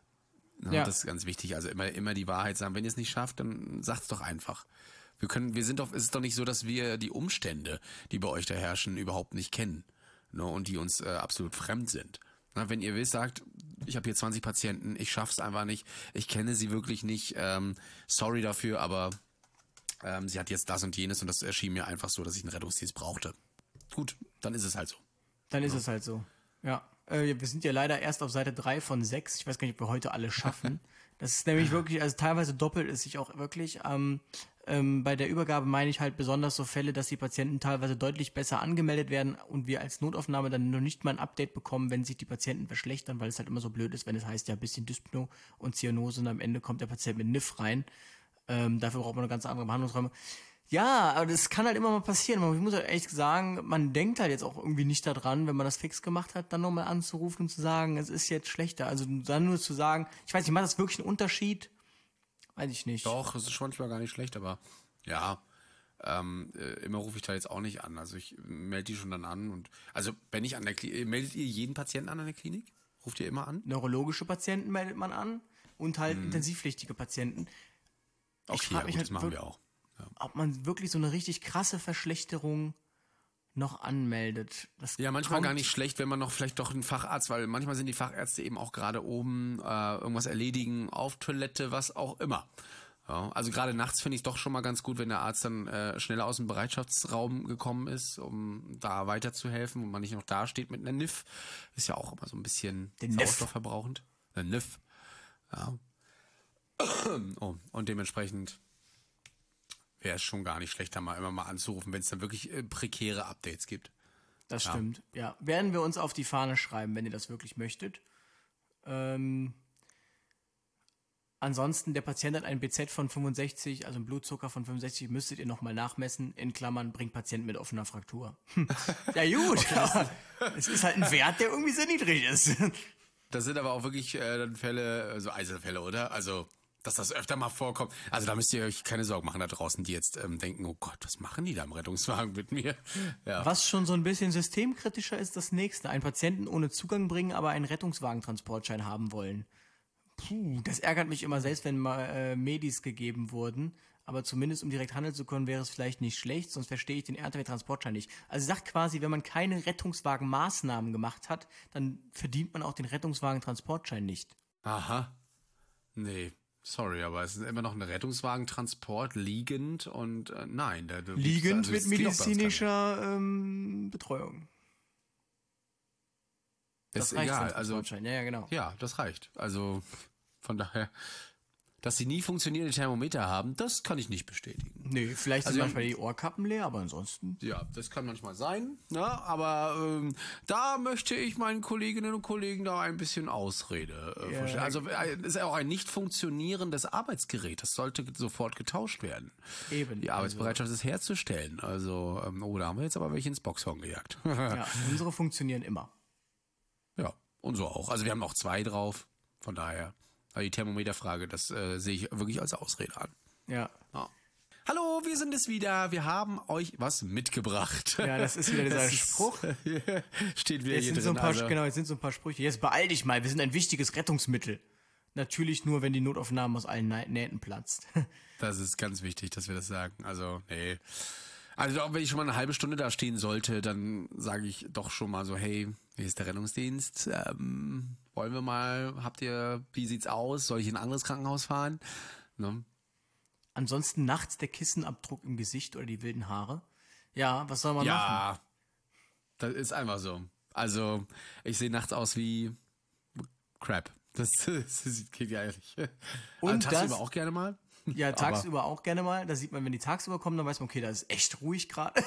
Ja,
Ja.
Das ist ganz wichtig. Also immer immer die Wahrheit sagen. Wenn ihr es nicht schafft, dann sagt's doch einfach. Wir können, wir sind doch, es ist doch nicht so, dass wir die Umstände, die bei euch da herrschen, überhaupt nicht kennen, ne, und die uns äh, absolut fremd sind. Na, wenn ihr wisst, sagt, ich habe hier zwanzig Patienten, ich schaff's einfach nicht, ich kenne sie wirklich nicht, ähm, sorry dafür, aber ähm, sie hat jetzt das und jenes und das erschien mir einfach so, dass ich einen Rettungsdienst brauchte. Gut, dann ist es halt so.
Dann ist es halt so. Ja. Äh, wir sind ja leider erst auf Seite drei von sechs. Ich weiß gar nicht, ob wir heute alle schaffen. Das ist nämlich wirklich, also teilweise doppelt es sich auch wirklich. Ähm, ähm, bei der Übergabe meine ich halt besonders so Fälle, dass die Patienten teilweise deutlich besser angemeldet werden und wir als Notaufnahme dann noch nicht mal ein Update bekommen, wenn sich die Patienten verschlechtern, weil es halt immer so blöd ist, wenn es heißt ja ein bisschen Dyspno und Zyanose und am Ende kommt der Patient mit N I F rein. Ähm, dafür braucht man eine ganz andere Behandlungsräume. Ja, aber das kann halt immer mal passieren. Ich muss halt echt sagen, man denkt halt jetzt auch irgendwie nicht daran, wenn man das fix gemacht hat, dann nochmal anzurufen und zu sagen, es ist jetzt schlechter. Also dann nur zu sagen, ich weiß nicht, macht das wirklich einen Unterschied? Weiß ich nicht.
Doch, es ist manchmal gar nicht schlecht, aber ja, ähm, äh, immer rufe ich da jetzt auch nicht an. Also ich melde die schon dann an und also wenn ich an der Klinik, meldet ihr jeden Patienten an an der Klinik? Ruft ihr immer an?
Neurologische Patienten meldet man an und halt hm. intensivpflichtige Patienten. Ich
okay,
frage
ja,
mich
gut,
halt,
das machen wir auch. Ja.
ob man wirklich so eine richtig krasse Verschlechterung noch anmeldet. Das
Ja, manchmal
kommt-
gar nicht schlecht, wenn man noch vielleicht doch einen Facharzt, weil manchmal sind die Fachärzte eben auch gerade oben, äh, irgendwas erledigen, auf Toilette, was auch immer. Ja, also gerade nachts finde ich es doch schon mal ganz gut, wenn der Arzt dann äh, schneller aus dem Bereitschaftsraum gekommen ist, um da weiterzuhelfen und man nicht noch da steht mit einer N I F. Ist ja auch immer so ein bisschen
Den N I F.
sauerstoffverbrauchend. Eine N I F. Ja. Oh, und dementsprechend wäre es schon gar nicht schlecht, da mal immer mal anzurufen, wenn es dann wirklich äh, prekäre Updates gibt.
Das
Ja.
stimmt, ja. Werden wir uns auf die Fahne schreiben, wenn ihr das wirklich möchtet. Ähm, ansonsten, der Patient hat ein B Z von fünfundsechzig, also einen Blutzucker von fünfundsechzig, müsstet ihr nochmal nachmessen. In Klammern, bringt Patient mit offener Fraktur. Ja gut, aber es ist halt ein Wert, der irgendwie sehr niedrig ist.
Das sind aber auch wirklich äh, dann Fälle, so Einzelfälle, oder? Also, dass das öfter mal vorkommt. Also da müsst ihr euch keine Sorgen machen da draußen, die jetzt ähm, denken, oh Gott, was machen die da im Rettungswagen mit mir? Ja.
Was schon so ein bisschen systemkritischer ist, das nächste. Einen Patienten ohne Zugang bringen, aber einen Rettungswagentransportschein haben wollen. Puh, das ärgert mich immer selbst, wenn mal äh, Medis gegeben wurden. Aber zumindest, um direkt handeln zu können, wäre es vielleicht nicht schlecht, sonst verstehe ich den R T W-Transportschein nicht. Also sagt quasi, wenn man keine Rettungswagenmaßnahmen gemacht hat, dann verdient man auch den Rettungswagentransportschein nicht.
Aha. Nee, sorry, aber es ist immer noch ein Rettungswagentransport liegend und äh, nein. Da, du gibst-
Liegend
also
mit
das geht auch bei uns gar nicht.
medizinischer ähm, Betreuung.
Ist
reicht
egal,
für den
also
Transportschein. Ja, ja, genau.
ja, das reicht. Also von daher, dass sie nie funktionierende Thermometer haben, das kann ich nicht bestätigen.
Nee, vielleicht
Also
sind
wir
manchmal die Ohrkappen leer, aber ansonsten.
Ja, das kann manchmal sein, ne? Aber ähm, da möchte ich meinen Kolleginnen und Kollegen da ein bisschen Ausrede äh,
Ja.
vorstellen. Also äh, es ist ja auch ein nicht funktionierendes Arbeitsgerät. Das sollte sofort getauscht werden.
Eben.
Die Arbeitsbereitschaft ist herzustellen. Also, ähm, oh, da haben wir jetzt aber welche ins Boxhorn gejagt.
Also, ja, unsere funktionieren immer.
Ja, und so auch. Also wir haben auch zwei drauf, von daher. Aber die Thermometerfrage, das äh, sehe ich wirklich als Ausrede an.
Ja.
Ja. Hallo, wir sind es wieder. Wir haben euch was mitgebracht.
Ja, das ist wieder dieser
Das ist-
Spruch.
Steht wieder
Jetzt
hier
sind,
drin.
so ein paar,
also,
genau, jetzt sind so ein paar Sprüche. Jetzt beeil dich mal, wir sind ein wichtiges Rettungsmittel. Natürlich nur, wenn die Notaufnahme aus allen Nä- Nähten platzt.
das ist ganz wichtig, dass wir das sagen. Also, nee. Also auch wenn ich schon mal eine halbe Stunde da stehen sollte, dann sage ich doch schon mal so, hey, hier ist der Rettungsdienst. Ähm, wollen wir mal, habt ihr, wie sieht's aus? Soll ich in ein anderes Krankenhaus fahren? Ne?
Ansonsten nachts der Kissenabdruck im Gesicht oder die wilden Haare. Ja, was soll man machen?
Ja, das ist einfach so. Also, ich sehe nachts aus wie Crap. Das, das geht ja ehrlich.
Und
Und tagsüber
das-
auch gerne mal.
Ja, tagsüber auch gerne mal. Da sieht man, wenn die tagsüber kommen, dann weiß man, okay, da ist echt ruhig gerade.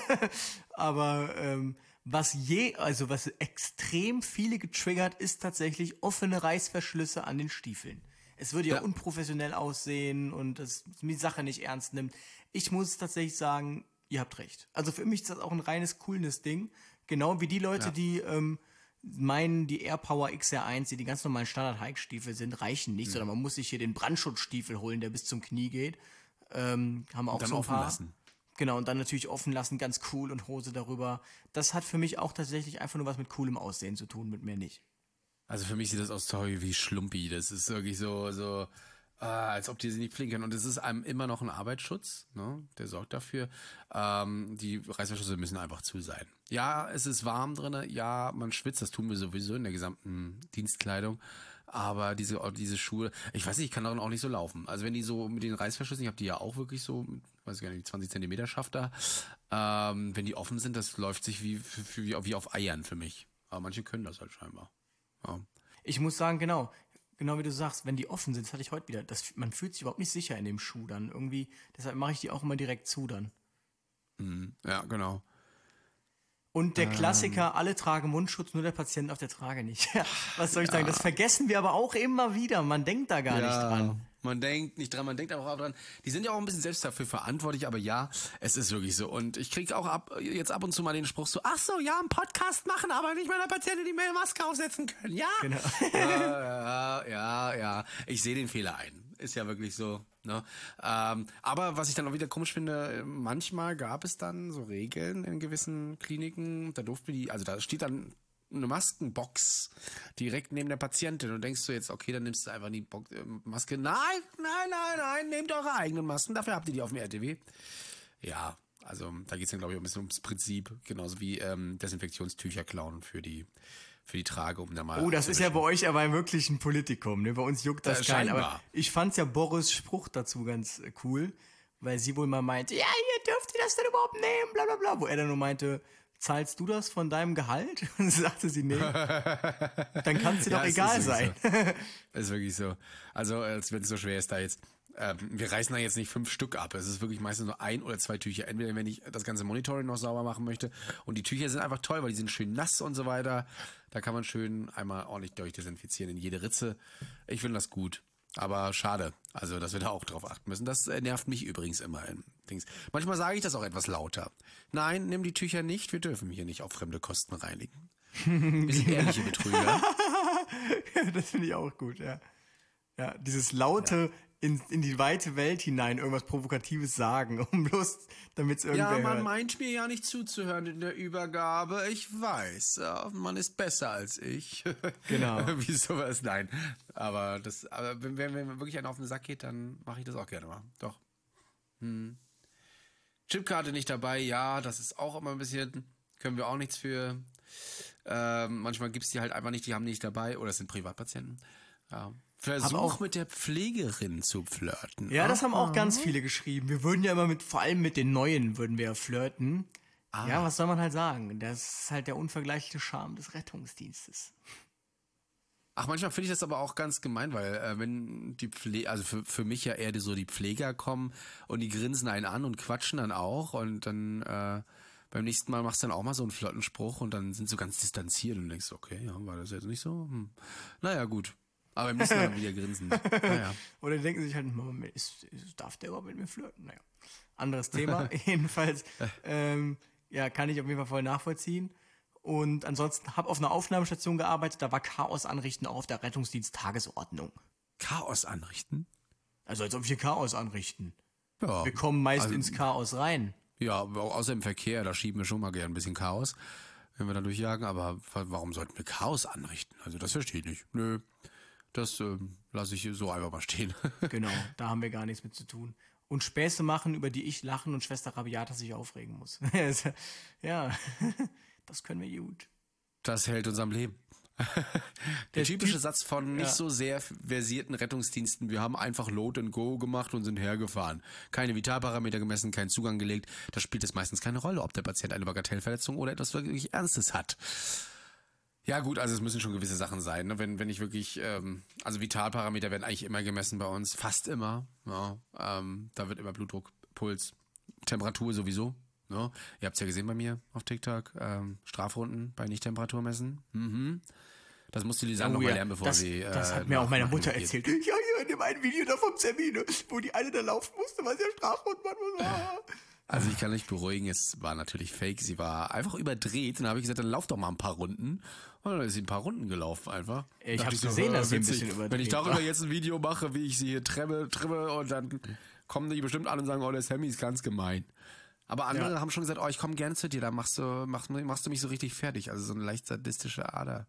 Aber ähm, was je, also was extrem viele getriggert, ist tatsächlich offene Reißverschlüsse an den Stiefeln. Es würde ja,
Ja.
unprofessionell aussehen und das die Sache nicht ernst nimmt. Ich muss tatsächlich sagen, ihr habt recht. Also für mich ist das auch ein reines Coolness-Ding. Genau wie die Leute,
Ja.
die ähm, meinen, die AirPower X R eins, die die ganz normalen Standard-Hike-Stiefel sind, reichen nicht, sondern man muss sich hier den Brandschutzstiefel holen, der bis zum Knie geht. Ähm, haben wir auch
Dann
so ein
offen
paar.
lassen.
Genau, und dann natürlich offen lassen, ganz cool und Hose darüber. Das hat für mich auch tatsächlich einfach nur was mit coolem Aussehen zu tun, mit mir nicht.
Also für mich sieht das aus sorry, wie Schlumpi. Das ist wirklich so, so ah, als ob die sie nicht fliegen können. Und es ist einem immer noch ein Arbeitsschutz, ne? Der sorgt dafür. Ähm, die Reißverschlüsse müssen einfach zu sein. Ja, es ist warm drin, ja, man schwitzt, das tun wir sowieso in der gesamten Dienstkleidung. Aber diese, diese Schuhe, ich weiß nicht, ich kann darin auch nicht so laufen. Also wenn die so mit den Reißverschlüssen, ich habe die ja auch wirklich so, weiß ich gar nicht, zwanzig Zentimeter Schaft da. Ähm, wenn die offen sind, das läuft sich wie, wie, wie auf- wie auf Eiern für mich. Aber manche können das halt scheinbar. Ja.
Ich muss sagen, genau, genau wie du sagst, wenn die offen sind, das hatte ich heute wieder, das, man fühlt sich überhaupt nicht sicher in dem Schuh dann irgendwie. Deshalb mache ich die auch immer direkt zu dann.
Ja, genau.
Und der Klassiker, alle tragen Mundschutz, nur der Patient auf der Trage nicht. Ja, was soll ich sagen? Das vergessen wir aber auch immer wieder. Man denkt da gar nicht dran.
Man denkt nicht dran, man denkt aber auch dran. Die sind ja auch ein bisschen selbst dafür verantwortlich, aber ja, es ist wirklich so. Und ich kriege auch ab, jetzt ab und zu mal den Spruch so, ach so, ja, einen Podcast machen, aber nicht meiner Patienten, die mir eine Maske aufsetzen können. Ja,
Genau.
ja, ja, ja, ja. Ich sehe den Fehler ein. Ist ja wirklich so. Ne? Ähm, aber was ich dann auch wieder komisch finde, manchmal gab es dann so Regeln in gewissen Kliniken, da durften wir die, also da steht dann eine Maskenbox direkt neben der Patientin und denkst du jetzt, okay, dann nimmst du einfach die Box, äh, Maske. Nein, nein, nein, nein, nehmt eure eigenen Masken, dafür habt ihr die auf dem R T W. Ja, also da geht es dann, glaube ich, ein bisschen ums Prinzip, genauso wie ähm, Desinfektionstücher klauen für die für die Trage, um da mal.
Oh, das ist ja bei
abzuwischen.
euch aber wirklich ein Politikum, ne? Bei uns juckt das
Ja,
keinen. Aber
scheinbar.
ich fand's ja Boris' Spruch dazu ganz äh, cool, weil sie wohl mal meinte, ja, ihr dürft ihr das denn überhaupt nehmen, bla bla bla. Wo er dann nur meinte, zahlst du das von deinem Gehalt? Und sie sagte sie, nee. Dann kann es dir
Ja,
doch
es ist
egal
wirklich
sein.
so. Ist wirklich so. Also, als wenn es so schwer ist, da jetzt. Ähm, wir reißen da jetzt nicht fünf Stück ab. Es ist wirklich meistens nur ein oder zwei Tücher. Entweder wenn ich das ganze Monitoring noch sauber machen möchte. Und die Tücher sind einfach toll, weil die sind schön nass und so weiter. Da kann man schön einmal ordentlich durchdesinfizieren in jede Ritze. Ich finde das gut. Aber schade. Also, dass wir da auch drauf achten müssen. Das äh, nervt mich übrigens immer in Dings. Manchmal sage ich das auch etwas lauter. Nein, nimm die Tücher nicht. Wir dürfen hier nicht auf fremde Kosten reinigen. Wir sind ehrliche Betrüger.
Das finde ich auch gut, ja. Ja, dieses laute in, in die weite Welt hinein irgendwas Provokatives sagen, um bloß, damit es irgendwer
Ja, man
hört.
meint mir ja nicht zuzuhören in der Übergabe. Ich weiß, ja, man ist besser als ich.
Genau.
Wie sowas? Nein. Aber das, aber wenn, wenn, wenn mir wirklich einer auf den Sack geht, dann mache ich das auch gerne mal. Doch. Hm. Chipkarte nicht dabei, ja, das ist auch immer ein bisschen, können wir auch nichts für. Ähm, manchmal gibt es die halt einfach nicht, die haben die nicht dabei oder es sind Privatpatienten. Ja. Versuch
auch-
mit der Pflegerin zu flirten.
Ja, das haben auch ganz viele geschrieben. Wir würden ja immer mit, vor allem mit den Neuen würden wir ja flirten. Ja, was soll man halt sagen? Das ist halt der unvergleichliche Charme des Rettungsdienstes.
Ach, manchmal finde ich das aber auch ganz gemein, weil äh, wenn die Pflege, also für, für mich ja eher die, so die Pfleger kommen und die grinsen einen an und quatschen dann auch und dann äh, beim nächsten Mal machst du dann auch mal so einen flotten Spruch und dann sind sie ganz distanziert und denkst, okay, ja, war das jetzt nicht so? Hm. Naja, gut. Aber beim nächsten Mal dann wieder grinsen. Naja.
Oder die denken sich halt, Moment, ist, ist, darf der überhaupt mit mir flirten? Naja, anderes Thema. Jedenfalls, ähm, ja, kann ich auf jeden Fall voll nachvollziehen. Und ansonsten habe auf einer Aufnahmestation gearbeitet, da war Chaos anrichten auch auf der Rettungsdienst-Tagesordnung.
Chaos anrichten?
Also als ob wir Chaos anrichten.
Ja.
Wir kommen meist
also,
ins Chaos rein.
Ja, aber außer im Verkehr, da schieben wir schon mal gerne ein bisschen Chaos, wenn wir da durchjagen. Aber wa- warum sollten wir Chaos anrichten? Also das verstehe ich nicht. Nö, das ähm, lasse ich so einfach mal stehen.
Genau, da haben wir gar nichts mit zu tun. Und Späße machen, über die ich lachen und Schwester Rabiata sich aufregen muss. Ja, das können wir gut.
Das hält uns am Leben. Der
Der
typische
Typ-
Satz von nicht
ja.
so sehr versierten Rettungsdiensten, wir haben einfach Load and Go gemacht und sind hergefahren. Keine Vitalparameter gemessen, keinen Zugang gelegt. Da spielt es meistens keine Rolle, ob der Patient eine Bagatellverletzung oder etwas wirklich Ernstes hat. Ja gut, also es müssen schon gewisse Sachen sein. Ne? Wenn, wenn ich wirklich, ähm, also Vitalparameter werden eigentlich immer gemessen bei uns, fast immer. Ja, ähm, da wird immer Blutdruck, Puls, Temperatur sowieso. Ne? Ihr habt es ja gesehen bei mir auf TikTok, ähm, Strafrunden bei Nicht-Temperatur messen. Mhm. Das muss die Lisanne
Oh
noch mal
ja,
lernen, bevor
das,
sie. Äh,
das hat mir auch
nach-
meine
nach
Mutter
Blut geht.
erzählt. Ja, ja, in dem einen Video da vom Termin, wo die eine da laufen musste, weil sie ja Strafrund machen muss. Ah.
Also ich kann nicht beruhigen, es war natürlich fake. Sie war einfach überdreht. Und dann habe ich gesagt, dann lauf doch mal ein paar Runden. Und dann ist sie ein paar Runden gelaufen einfach.
Ich
Dachte
hab's
so,
gesehen,
äh,
dass sie ein
witzig.
bisschen überdreht
Wenn ich darüber
war.
jetzt ein Video mache, wie ich sie hier trimme, trimme und dann kommen die bestimmt alle und sagen, oh, der Sammy ist ganz gemein. Aber andere
Ja.
haben schon gesagt, oh, ich komme gerne zu dir, da machst du, machst, machst du mich so richtig fertig. Also so eine leicht sadistische Ader.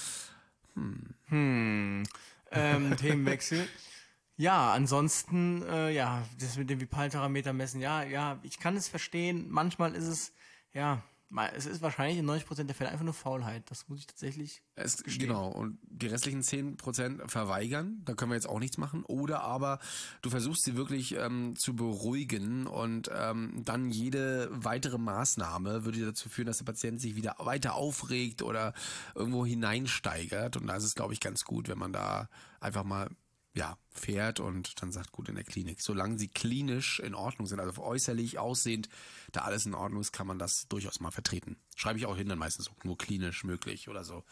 Ähm, Themenwechsel. Ja, ansonsten, äh, ja, das mit dem Vitalparameter messen, ja, ja, ich kann es verstehen. Manchmal ist es, ja, mal- es ist wahrscheinlich in neunzig Prozent der Fälle einfach nur Faulheit. Das muss ich tatsächlich.
Es,
Gestehen.
genau, und die restlichen zehn Prozent verweigern, da können wir jetzt auch nichts machen. Oder aber du versuchst sie wirklich ähm, zu beruhigen und ähm, dann jede weitere Maßnahme würde dazu führen, dass der Patient sich wieder weiter aufregt oder irgendwo hineinsteigert. Und da ist es, glaube ich, ganz gut, wenn man da einfach mal ja, fährt und dann sagt, gut, in der Klinik. Solange sie klinisch in Ordnung sind, also äußerlich aussehend, da alles in Ordnung ist, kann man das durchaus mal vertreten. Schreibe ich auch hin, dann meistens so, nur klinisch möglich oder so.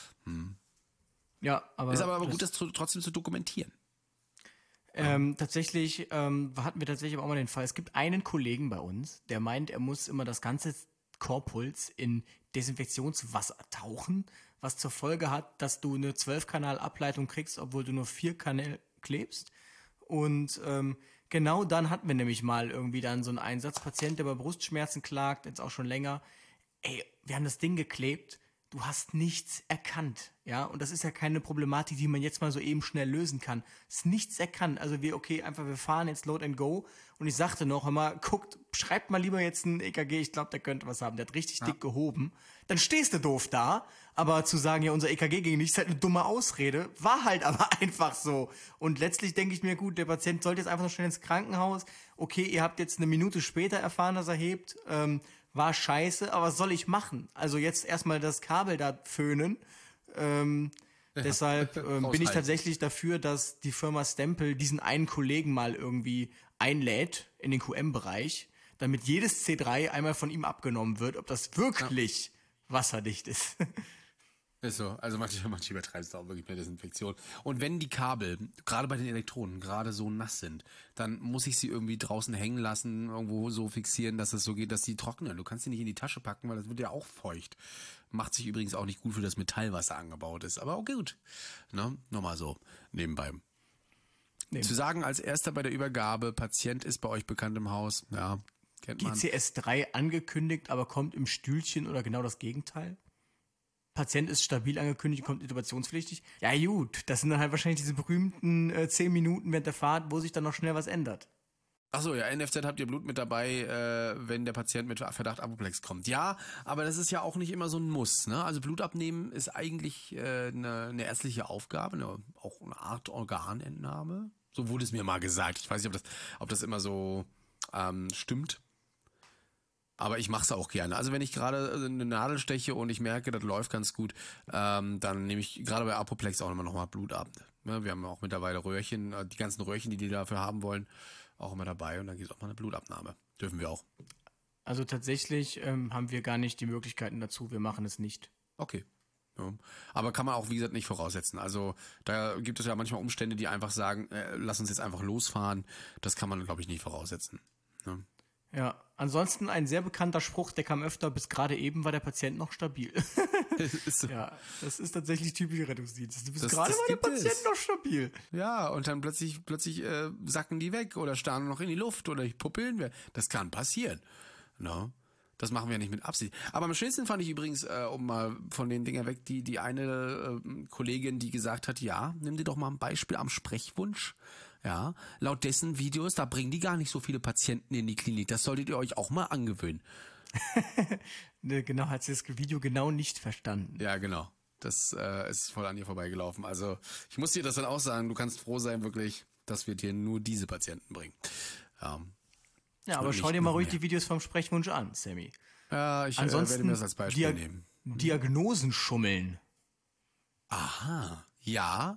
Ja, aber.
Ist aber, aber
das-
gut, das tru- trotzdem zu dokumentieren.
Ähm, tatsächlich ähm, hatten wir tatsächlich auch mal den Fall, es gibt einen Kollegen bei uns, der meint, er muss immer das ganze Korpuls in Desinfektionswasser tauchen, was zur Folge hat, dass du eine zwölf Kanal Ableitung kriegst, obwohl du nur vier Kanäle klebst. Und ähm, genau dann hatten wir nämlich mal irgendwie dann so einen Einsatzpatient, der bei Brustschmerzen klagt, jetzt auch schon länger. Ey, wir haben das Ding geklebt, du hast nichts erkannt, ja, und das ist ja keine Problematik, die man jetzt mal so eben schnell lösen kann. Es ist nichts erkannt, also wir, okay, einfach, wir fahren jetzt Load and Go und ich sagte noch immer, guckt, schreibt mal lieber jetzt ein E K G, ich glaube, der könnte was haben, der hat richtig dick gehoben. Dann stehst du doof da, aber zu sagen, ja, unser E K G ging nicht, ist halt eine dumme Ausrede, war halt aber einfach so. Und letztlich denke ich mir, gut, der Patient sollte jetzt einfach noch schnell ins Krankenhaus, okay, ihr habt jetzt eine Minute später erfahren, dass er hebt, ähm, war scheiße, aber was soll ich machen? Also jetzt erstmal das Kabel da föhnen. Ähm, deshalb ähm, bin ich
Aushalten.
tatsächlich dafür, dass die Firma Stempel diesen einen Kollegen mal irgendwie einlädt in den Q M-Bereich, damit jedes C drei einmal von ihm abgenommen wird, ob das wirklich wasserdicht ist.
Ist so. Also manche, manche übertreiben es auch wirklich mit Desinfektion. Und wenn die Kabel, gerade bei den Elektronen, gerade so nass sind, dann muss ich sie irgendwie draußen hängen lassen, irgendwo so fixieren, dass es so geht, dass sie trocknen. Du kannst sie nicht in die Tasche packen, weil das wird ja auch feucht. Macht sich übrigens auch nicht gut für das Metall, was da angebaut ist. Aber okay, gut. Ne? Nochmal so nebenbei.
Nee.
Zu sagen als erster bei der Übergabe, Patient ist bei euch bekannt im Haus, ja, kennt man.
G C S drei angekündigt, aber kommt im Stühlchen oder genau das Gegenteil? Patient ist stabil angekündigt, kommt intubationspflichtig. Ja gut, das sind dann halt wahrscheinlich diese berühmten äh, zehn Minuten während der Fahrt, wo sich dann noch schnell was ändert.
Achso, ja, N F Z habt ihr Blut mit dabei, äh, wenn der Patient mit Verdacht Apoplex kommt. Ja, aber das ist ja auch nicht immer so ein Muss. Ne? Also Blut abnehmen ist eigentlich äh, eine, eine ärztliche Aufgabe, eine, auch eine Art Organentnahme. So wurde es mir mal gesagt. Ich weiß nicht, ob das, ob das immer so ähm, stimmt. Aber ich mache es auch gerne. Also wenn ich gerade eine Nadel steche und ich merke, das läuft ganz gut, ähm, dann nehme ich gerade bei Apoplex auch immer noch mal Blut ab. Ja, wir haben auch mittlerweile Röhrchen, äh, die ganzen Röhrchen, die die dafür haben wollen, auch immer dabei. Und dann gibt es auch mal eine Blutabnahme. Dürfen wir auch.
Also tatsächlich ähm, haben wir gar nicht die Möglichkeiten dazu, wir machen es nicht.
Okay. Ja. Aber kann man auch, wie gesagt, nicht voraussetzen. Also da gibt es ja manchmal Umstände, die einfach sagen, äh, lass uns jetzt einfach losfahren. Das kann man, glaube ich, nicht voraussetzen. Ja.
Ja, ansonsten ein sehr bekannter Spruch, der kam öfter, bis gerade eben war der Patient noch stabil.
Ist so.
Ja, das ist tatsächlich typisch Rettungsdienst. Du bist
Das-
gerade
das
war der
gibt
Patient
es.
noch stabil.
Ja, und dann plötzlich, plötzlich äh, sacken die weg oder starren noch in die Luft oder die Pupillen. Das kann passieren. No? Das machen wir ja nicht mit Absicht. Aber am schönsten fand ich übrigens, äh, um mal von den Dingern weg, die, die eine äh, Kollegin, die gesagt hat, ja, nimm dir doch mal ein Beispiel am Sprechwunsch. Ja, laut dessen Videos, da bringen die gar nicht so viele Patienten in die Klinik. Das solltet ihr euch auch mal angewöhnen.
Ne, genau, hat sie das Video genau nicht verstanden.
Ja, genau. Das äh, ist voll an dir vorbeigelaufen. Also ich muss dir das dann auch sagen, du kannst froh sein, wirklich, dass wir dir nur diese Patienten bringen. Ja,
Ja, aber
Und
schau
nicht
dir mal
noch
ruhig
mehr.
die Videos vom Sprechwunsch an, Sammy.
ja ich äh,
Ansonsten
werde mir das als Beispiel
Dia
nehmen.
Diagnosen schummeln.
Aha, ja.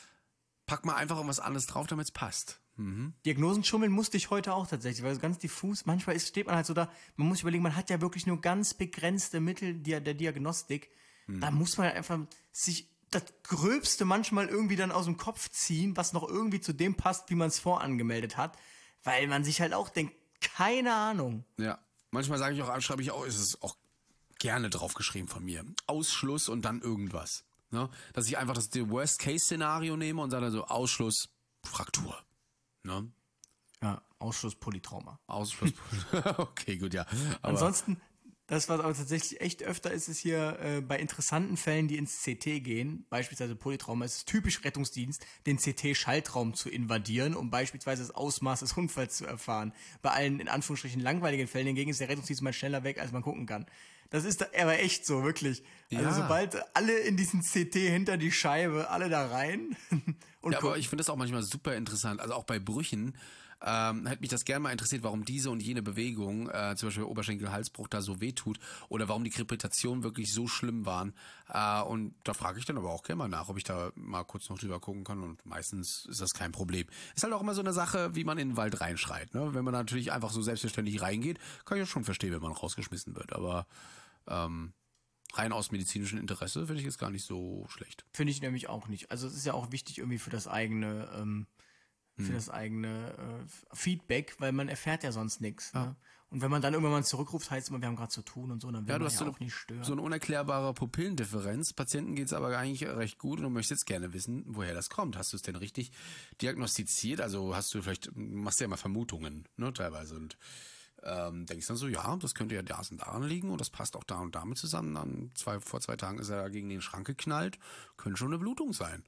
Pack mal einfach irgendwas anderes drauf, damit es passt.
Diagnosen schummeln musste ich heute auch tatsächlich, weil es ganz diffus, manchmal ist, steht man halt so da, man muss überlegen, man hat ja wirklich nur ganz begrenzte Mittel der, der Diagnostik. Da muss man halt einfach sich das Gröbste manchmal irgendwie dann aus dem Kopf ziehen, was noch irgendwie zu dem passt, wie man es vorangemeldet hat, weil man sich halt auch denkt, keine Ahnung.
Ja. Manchmal sage ich auch, schreibe ich auch, ist es auch gerne draufgeschrieben von mir. Ausschluss und dann irgendwas. Ne? Dass ich einfach das Worst-Case-Szenario nehme und sage dann so Ausschluss, Fraktur. Ne?
Ja, Ausschuss Polytrauma.
Ausschluss. Okay, gut, ja. Aber
Ansonsten, das, was aber tatsächlich echt öfter ist, ist hier äh, bei interessanten Fällen, die ins C T gehen, beispielsweise Polytrauma, ist es typisch Rettungsdienst, den C T-Schaltraum zu invadieren, um beispielsweise das Ausmaß des Unfalls zu erfahren. Bei allen, in Anführungsstrichen, langweiligen Fällen hingegen ist der Rettungsdienst mal schneller weg, als man gucken kann. Das ist da- aber echt so, wirklich. Also
Ja.
sobald alle in diesen C T hinter die Scheibe, alle da rein und
Ja, aber
gucken.
ich finde das auch manchmal super interessant. Also auch bei Brüchen ähm, hätte mich das gerne mal interessiert, warum diese und jene Bewegung, äh, zum Beispiel Oberschenkel-Halsbruch, da so wehtut oder warum die Krepitationen wirklich so schlimm waren. Äh, und da frage ich dann aber auch gerne mal nach, ob ich da mal kurz noch drüber gucken kann. Und meistens ist das kein Problem. Ist halt auch immer so eine Sache, wie man in den Wald reinschreit. Ne? Wenn man natürlich einfach so selbstverständlich reingeht, kann ich ja schon verstehen, wenn man rausgeschmissen wird. Aber ähm, rein aus medizinischem Interesse finde ich es gar nicht so schlecht.
Finde ich nämlich auch nicht. Also es ist ja auch wichtig irgendwie für das eigene, ähm, für das eigene äh, Feedback, weil man erfährt ja sonst nichts. Ne? Und wenn man dann irgendwann mal zurückruft, heißt es immer, wir haben gerade zu tun und so, dann will
Ja, du
man
hast
ja
so,
auch nicht stören.
so eine unerklärbare Pupillendifferenz. Patienten geht's aber eigentlich recht gut und du möchtest jetzt gerne wissen, woher das kommt. Hast du es denn richtig diagnostiziert? Also hast du vielleicht, machst ja immer Vermutungen, ne, teilweise. Und ähm, denkst dann so, ja, das könnte ja da und daran liegen und das passt auch da und damit zusammen. Dann zwei, vor zwei Tagen ist er gegen den Schrank geknallt. Könnte schon eine Blutung sein.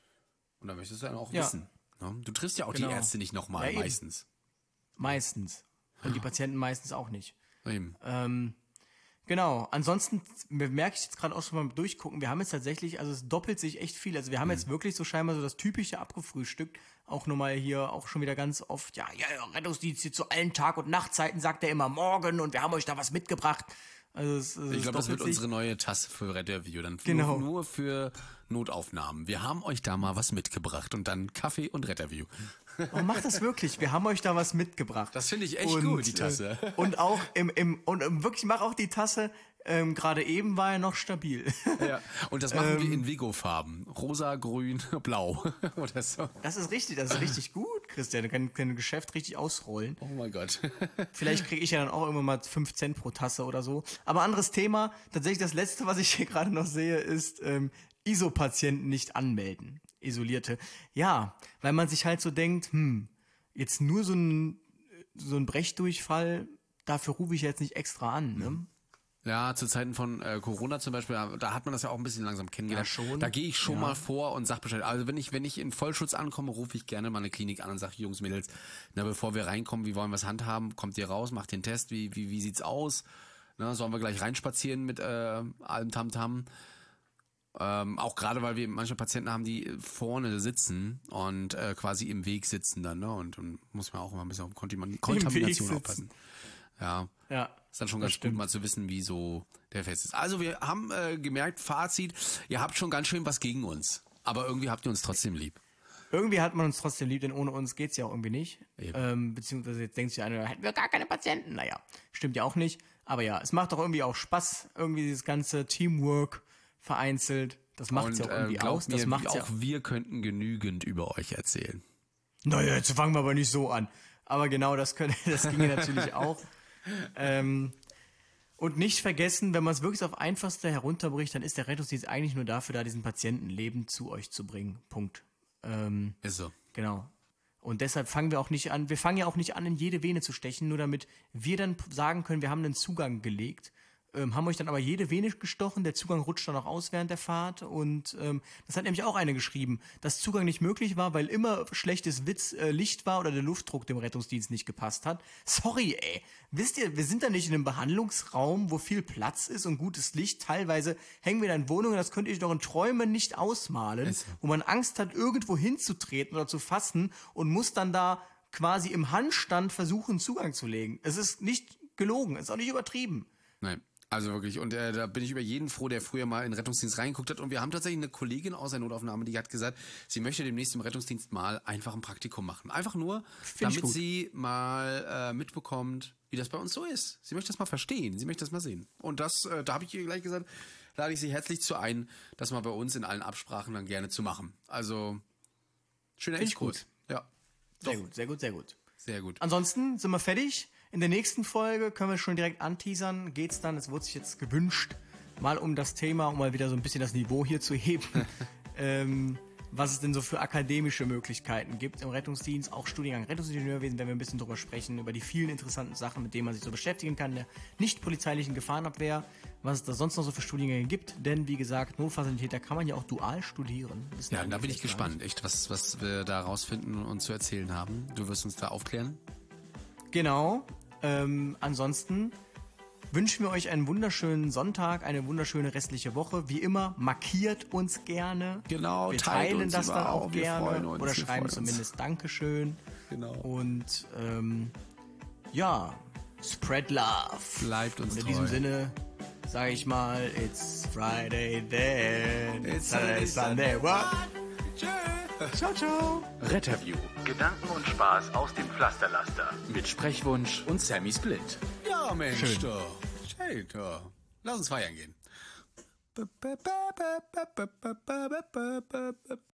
Und dann möchtest du dann auch
Ja.
wissen. Ne? Du triffst ja auch
Genau.
die Ärzte nicht nochmal,
Ja, eben.
meistens.
Meistens. Und die Patienten meistens auch nicht.
Eben.
Ähm, genau. Ansonsten merke ich jetzt gerade auch schon beim Durchgucken, wir haben jetzt tatsächlich, also es doppelt sich echt viel. Also wir haben jetzt wirklich so scheinbar so das Typische abgefrühstückt. Auch nochmal hier, auch schon wieder ganz oft, ja, ja, ja, Rettungsdienst hier zu allen Tag- und Nachtzeiten sagt er immer morgen und wir haben euch da was mitgebracht. Also es, es
Ich glaube, das wird
doppelt sich.
unsere neue Tasse für Retterview. Dann
Genau.
nur, nur für Notaufnahmen. Wir haben euch da mal was mitgebracht und dann Kaffee und Retterview.
Oh, macht das wirklich. Wir haben euch da was mitgebracht.
Das finde ich echt
Und,
gut, die Tasse.
Äh, und auch im, im und ähm, wirklich, mach auch die Tasse, ähm, gerade eben war er noch stabil.
Ja. Und das machen
Ähm.
wir in Vigo-Farben. Rosa, grün, blau. Oder so.
Das ist richtig, das ist richtig gut, Christian. Du kannst dein Geschäft richtig ausrollen.
Oh mein Gott.
Vielleicht kriege ich ja dann auch irgendwann mal fünf Cent pro Tasse oder so. Aber anderes Thema. Tatsächlich das Letzte, was ich hier gerade noch sehe, ist ähm, I S O-Patienten nicht anmelden. Isolierte. Ja, weil man sich halt so denkt, hm, jetzt nur so ein, so ein Brechdurchfall, dafür rufe ich jetzt nicht extra an, ne?
Ja, zu Zeiten von äh, Corona zum Beispiel, da hat man das ja auch ein bisschen langsam kennengelernt.
Ja, schon.
Da gehe ich schon
Ja.
mal vor und sag Bescheid. Also wenn ich, wenn ich in Vollschutz ankomme, rufe ich gerne mal eine Klinik an und sage, Jungs, Mädels, na, bevor wir reinkommen, wie wollen wir es handhaben? Kommt ihr raus, macht den Test, wie, wie, wie sieht's aus? Na, sollen wir gleich reinspazieren mit äh, allem Tamtam? Ähm, auch gerade, weil wir manche Patienten haben, die vorne sitzen und äh, quasi im Weg sitzen dann, ne? Und, und muss man auch immer ein bisschen auf Kontamin- Kontamination
sitzen.
aufpassen. Ja.
Ja.
Ist dann schon
Das
ganz
stimmt.
gut, mal zu wissen, wie so der Fest ist. Also wir haben äh, gemerkt, Fazit, ihr habt schon ganz schön was gegen uns. Aber irgendwie habt ihr uns trotzdem lieb.
Irgendwie hat man uns trotzdem lieb, denn ohne uns geht's ja auch irgendwie nicht.
Eben.
Ähm, beziehungsweise jetzt denkt sich einer, hätten wir gar keine Patienten. Naja, stimmt ja auch nicht. Aber ja, es macht doch irgendwie auch Spaß, irgendwie dieses ganze Teamwork vereinzelt. Das macht's ja auch irgendwie
äh, glaubt
aus. Das
mir,
macht's
auch
ja.
wir könnten genügend über euch erzählen.
Naja, jetzt fangen wir aber nicht so an. Aber genau, das könnte, das ginge natürlich auch. Ähm, und nicht vergessen, wenn man es wirklich auf Einfachste herunterbricht, dann ist der Rettungsdienst eigentlich nur dafür da, diesen Patienten lebend zu euch zu bringen. Punkt. Ähm,
Ist so.
Genau. Und deshalb fangen wir auch nicht an, wir fangen ja auch nicht an, in jede Vene zu stechen, nur damit wir dann sagen können, wir haben einen Zugang gelegt, ähm, haben euch dann aber jede Vene gestochen, der Zugang rutscht dann auch aus während der Fahrt und ähm, das hat nämlich auch eine geschrieben, dass Zugang nicht möglich war, weil immer schlechtes Witz, äh, Licht war oder der Luftdruck dem Rettungsdienst nicht gepasst hat. Sorry, ey. Wisst ihr, wir sind da nicht in einem Behandlungsraum, wo viel Platz ist und gutes Licht. Teilweise hängen wir da in Wohnungen, das könnte ich doch in Träumen nicht ausmalen,
Ist so.
wo man Angst hat, irgendwo hinzutreten oder zu fassen und muss dann da quasi im Handstand versuchen, Zugang zu legen. Es ist nicht gelogen, es ist auch nicht übertrieben.
Nein. Also wirklich, und äh, da bin ich über jeden froh, der früher mal in den Rettungsdienst reingeguckt hat. Und wir haben tatsächlich eine Kollegin aus der Notaufnahme, die hat gesagt, sie möchte demnächst im Rettungsdienst mal einfach ein Praktikum machen. Einfach nur,
Find ich
damit
gut.
sie mal äh, mitbekommt, wie das bei uns so ist. Sie möchte das mal verstehen, sie möchte das mal sehen. Und das, äh, da habe ich ihr gleich gesagt, lade ich sie herzlich zu ein, das mal bei uns in allen Absprachen dann gerne zu machen. Also, schöner
Find ich
Exkurs. Ja,
Sehr gut, sehr gut, sehr gut.
sehr gut.
Ansonsten sind wir fertig. In der nächsten Folge können wir schon direkt anteasern. Geht's dann, es wurde sich jetzt gewünscht, mal um das Thema, um mal wieder so ein bisschen das Niveau hier zu heben, ähm, was es denn so für akademische Möglichkeiten gibt im Rettungsdienst, auch Studiengang Rettungsingenieurwesen, werden wir ein bisschen drüber sprechen, über die vielen interessanten Sachen, mit denen man sich so beschäftigen kann, der nicht polizeilichen Gefahrenabwehr, was es da sonst noch so für Studiengänge gibt, denn wie gesagt, Notfallsanitäter kann man ja auch dual studieren. Das
Ja,
ist
da bin ich
vielleicht gar nicht.
gespannt, echt, was, was wir da rausfinden und zu erzählen haben. Du wirst uns da aufklären.
Genau. Ähm, ansonsten wünschen wir euch einen wunderschönen Sonntag, eine wunderschöne restliche Woche. Wie immer, markiert uns gerne.
Genau,
wir
teilt
teilen
uns
das dann
überall,
auch
wir
gerne.
freuen uns,
oder
wir
schreiben
freuen uns.
zumindest Dankeschön.
Genau.
Und ähm, ja, spread love.
Bleibt uns
Und in
treu.
diesem Sinne sage ich mal, it's Friday then.
It's
Saturday,
Saturday,
Sunday, what? Ciao, ciao.
Retterview. Gedanken und Spaß aus dem Pflasterlaster.
Mit Sprechwunsch und Sammy Split. Ja, Mensch,
Schön.
doch. Schön, doch. Lass uns feiern gehen.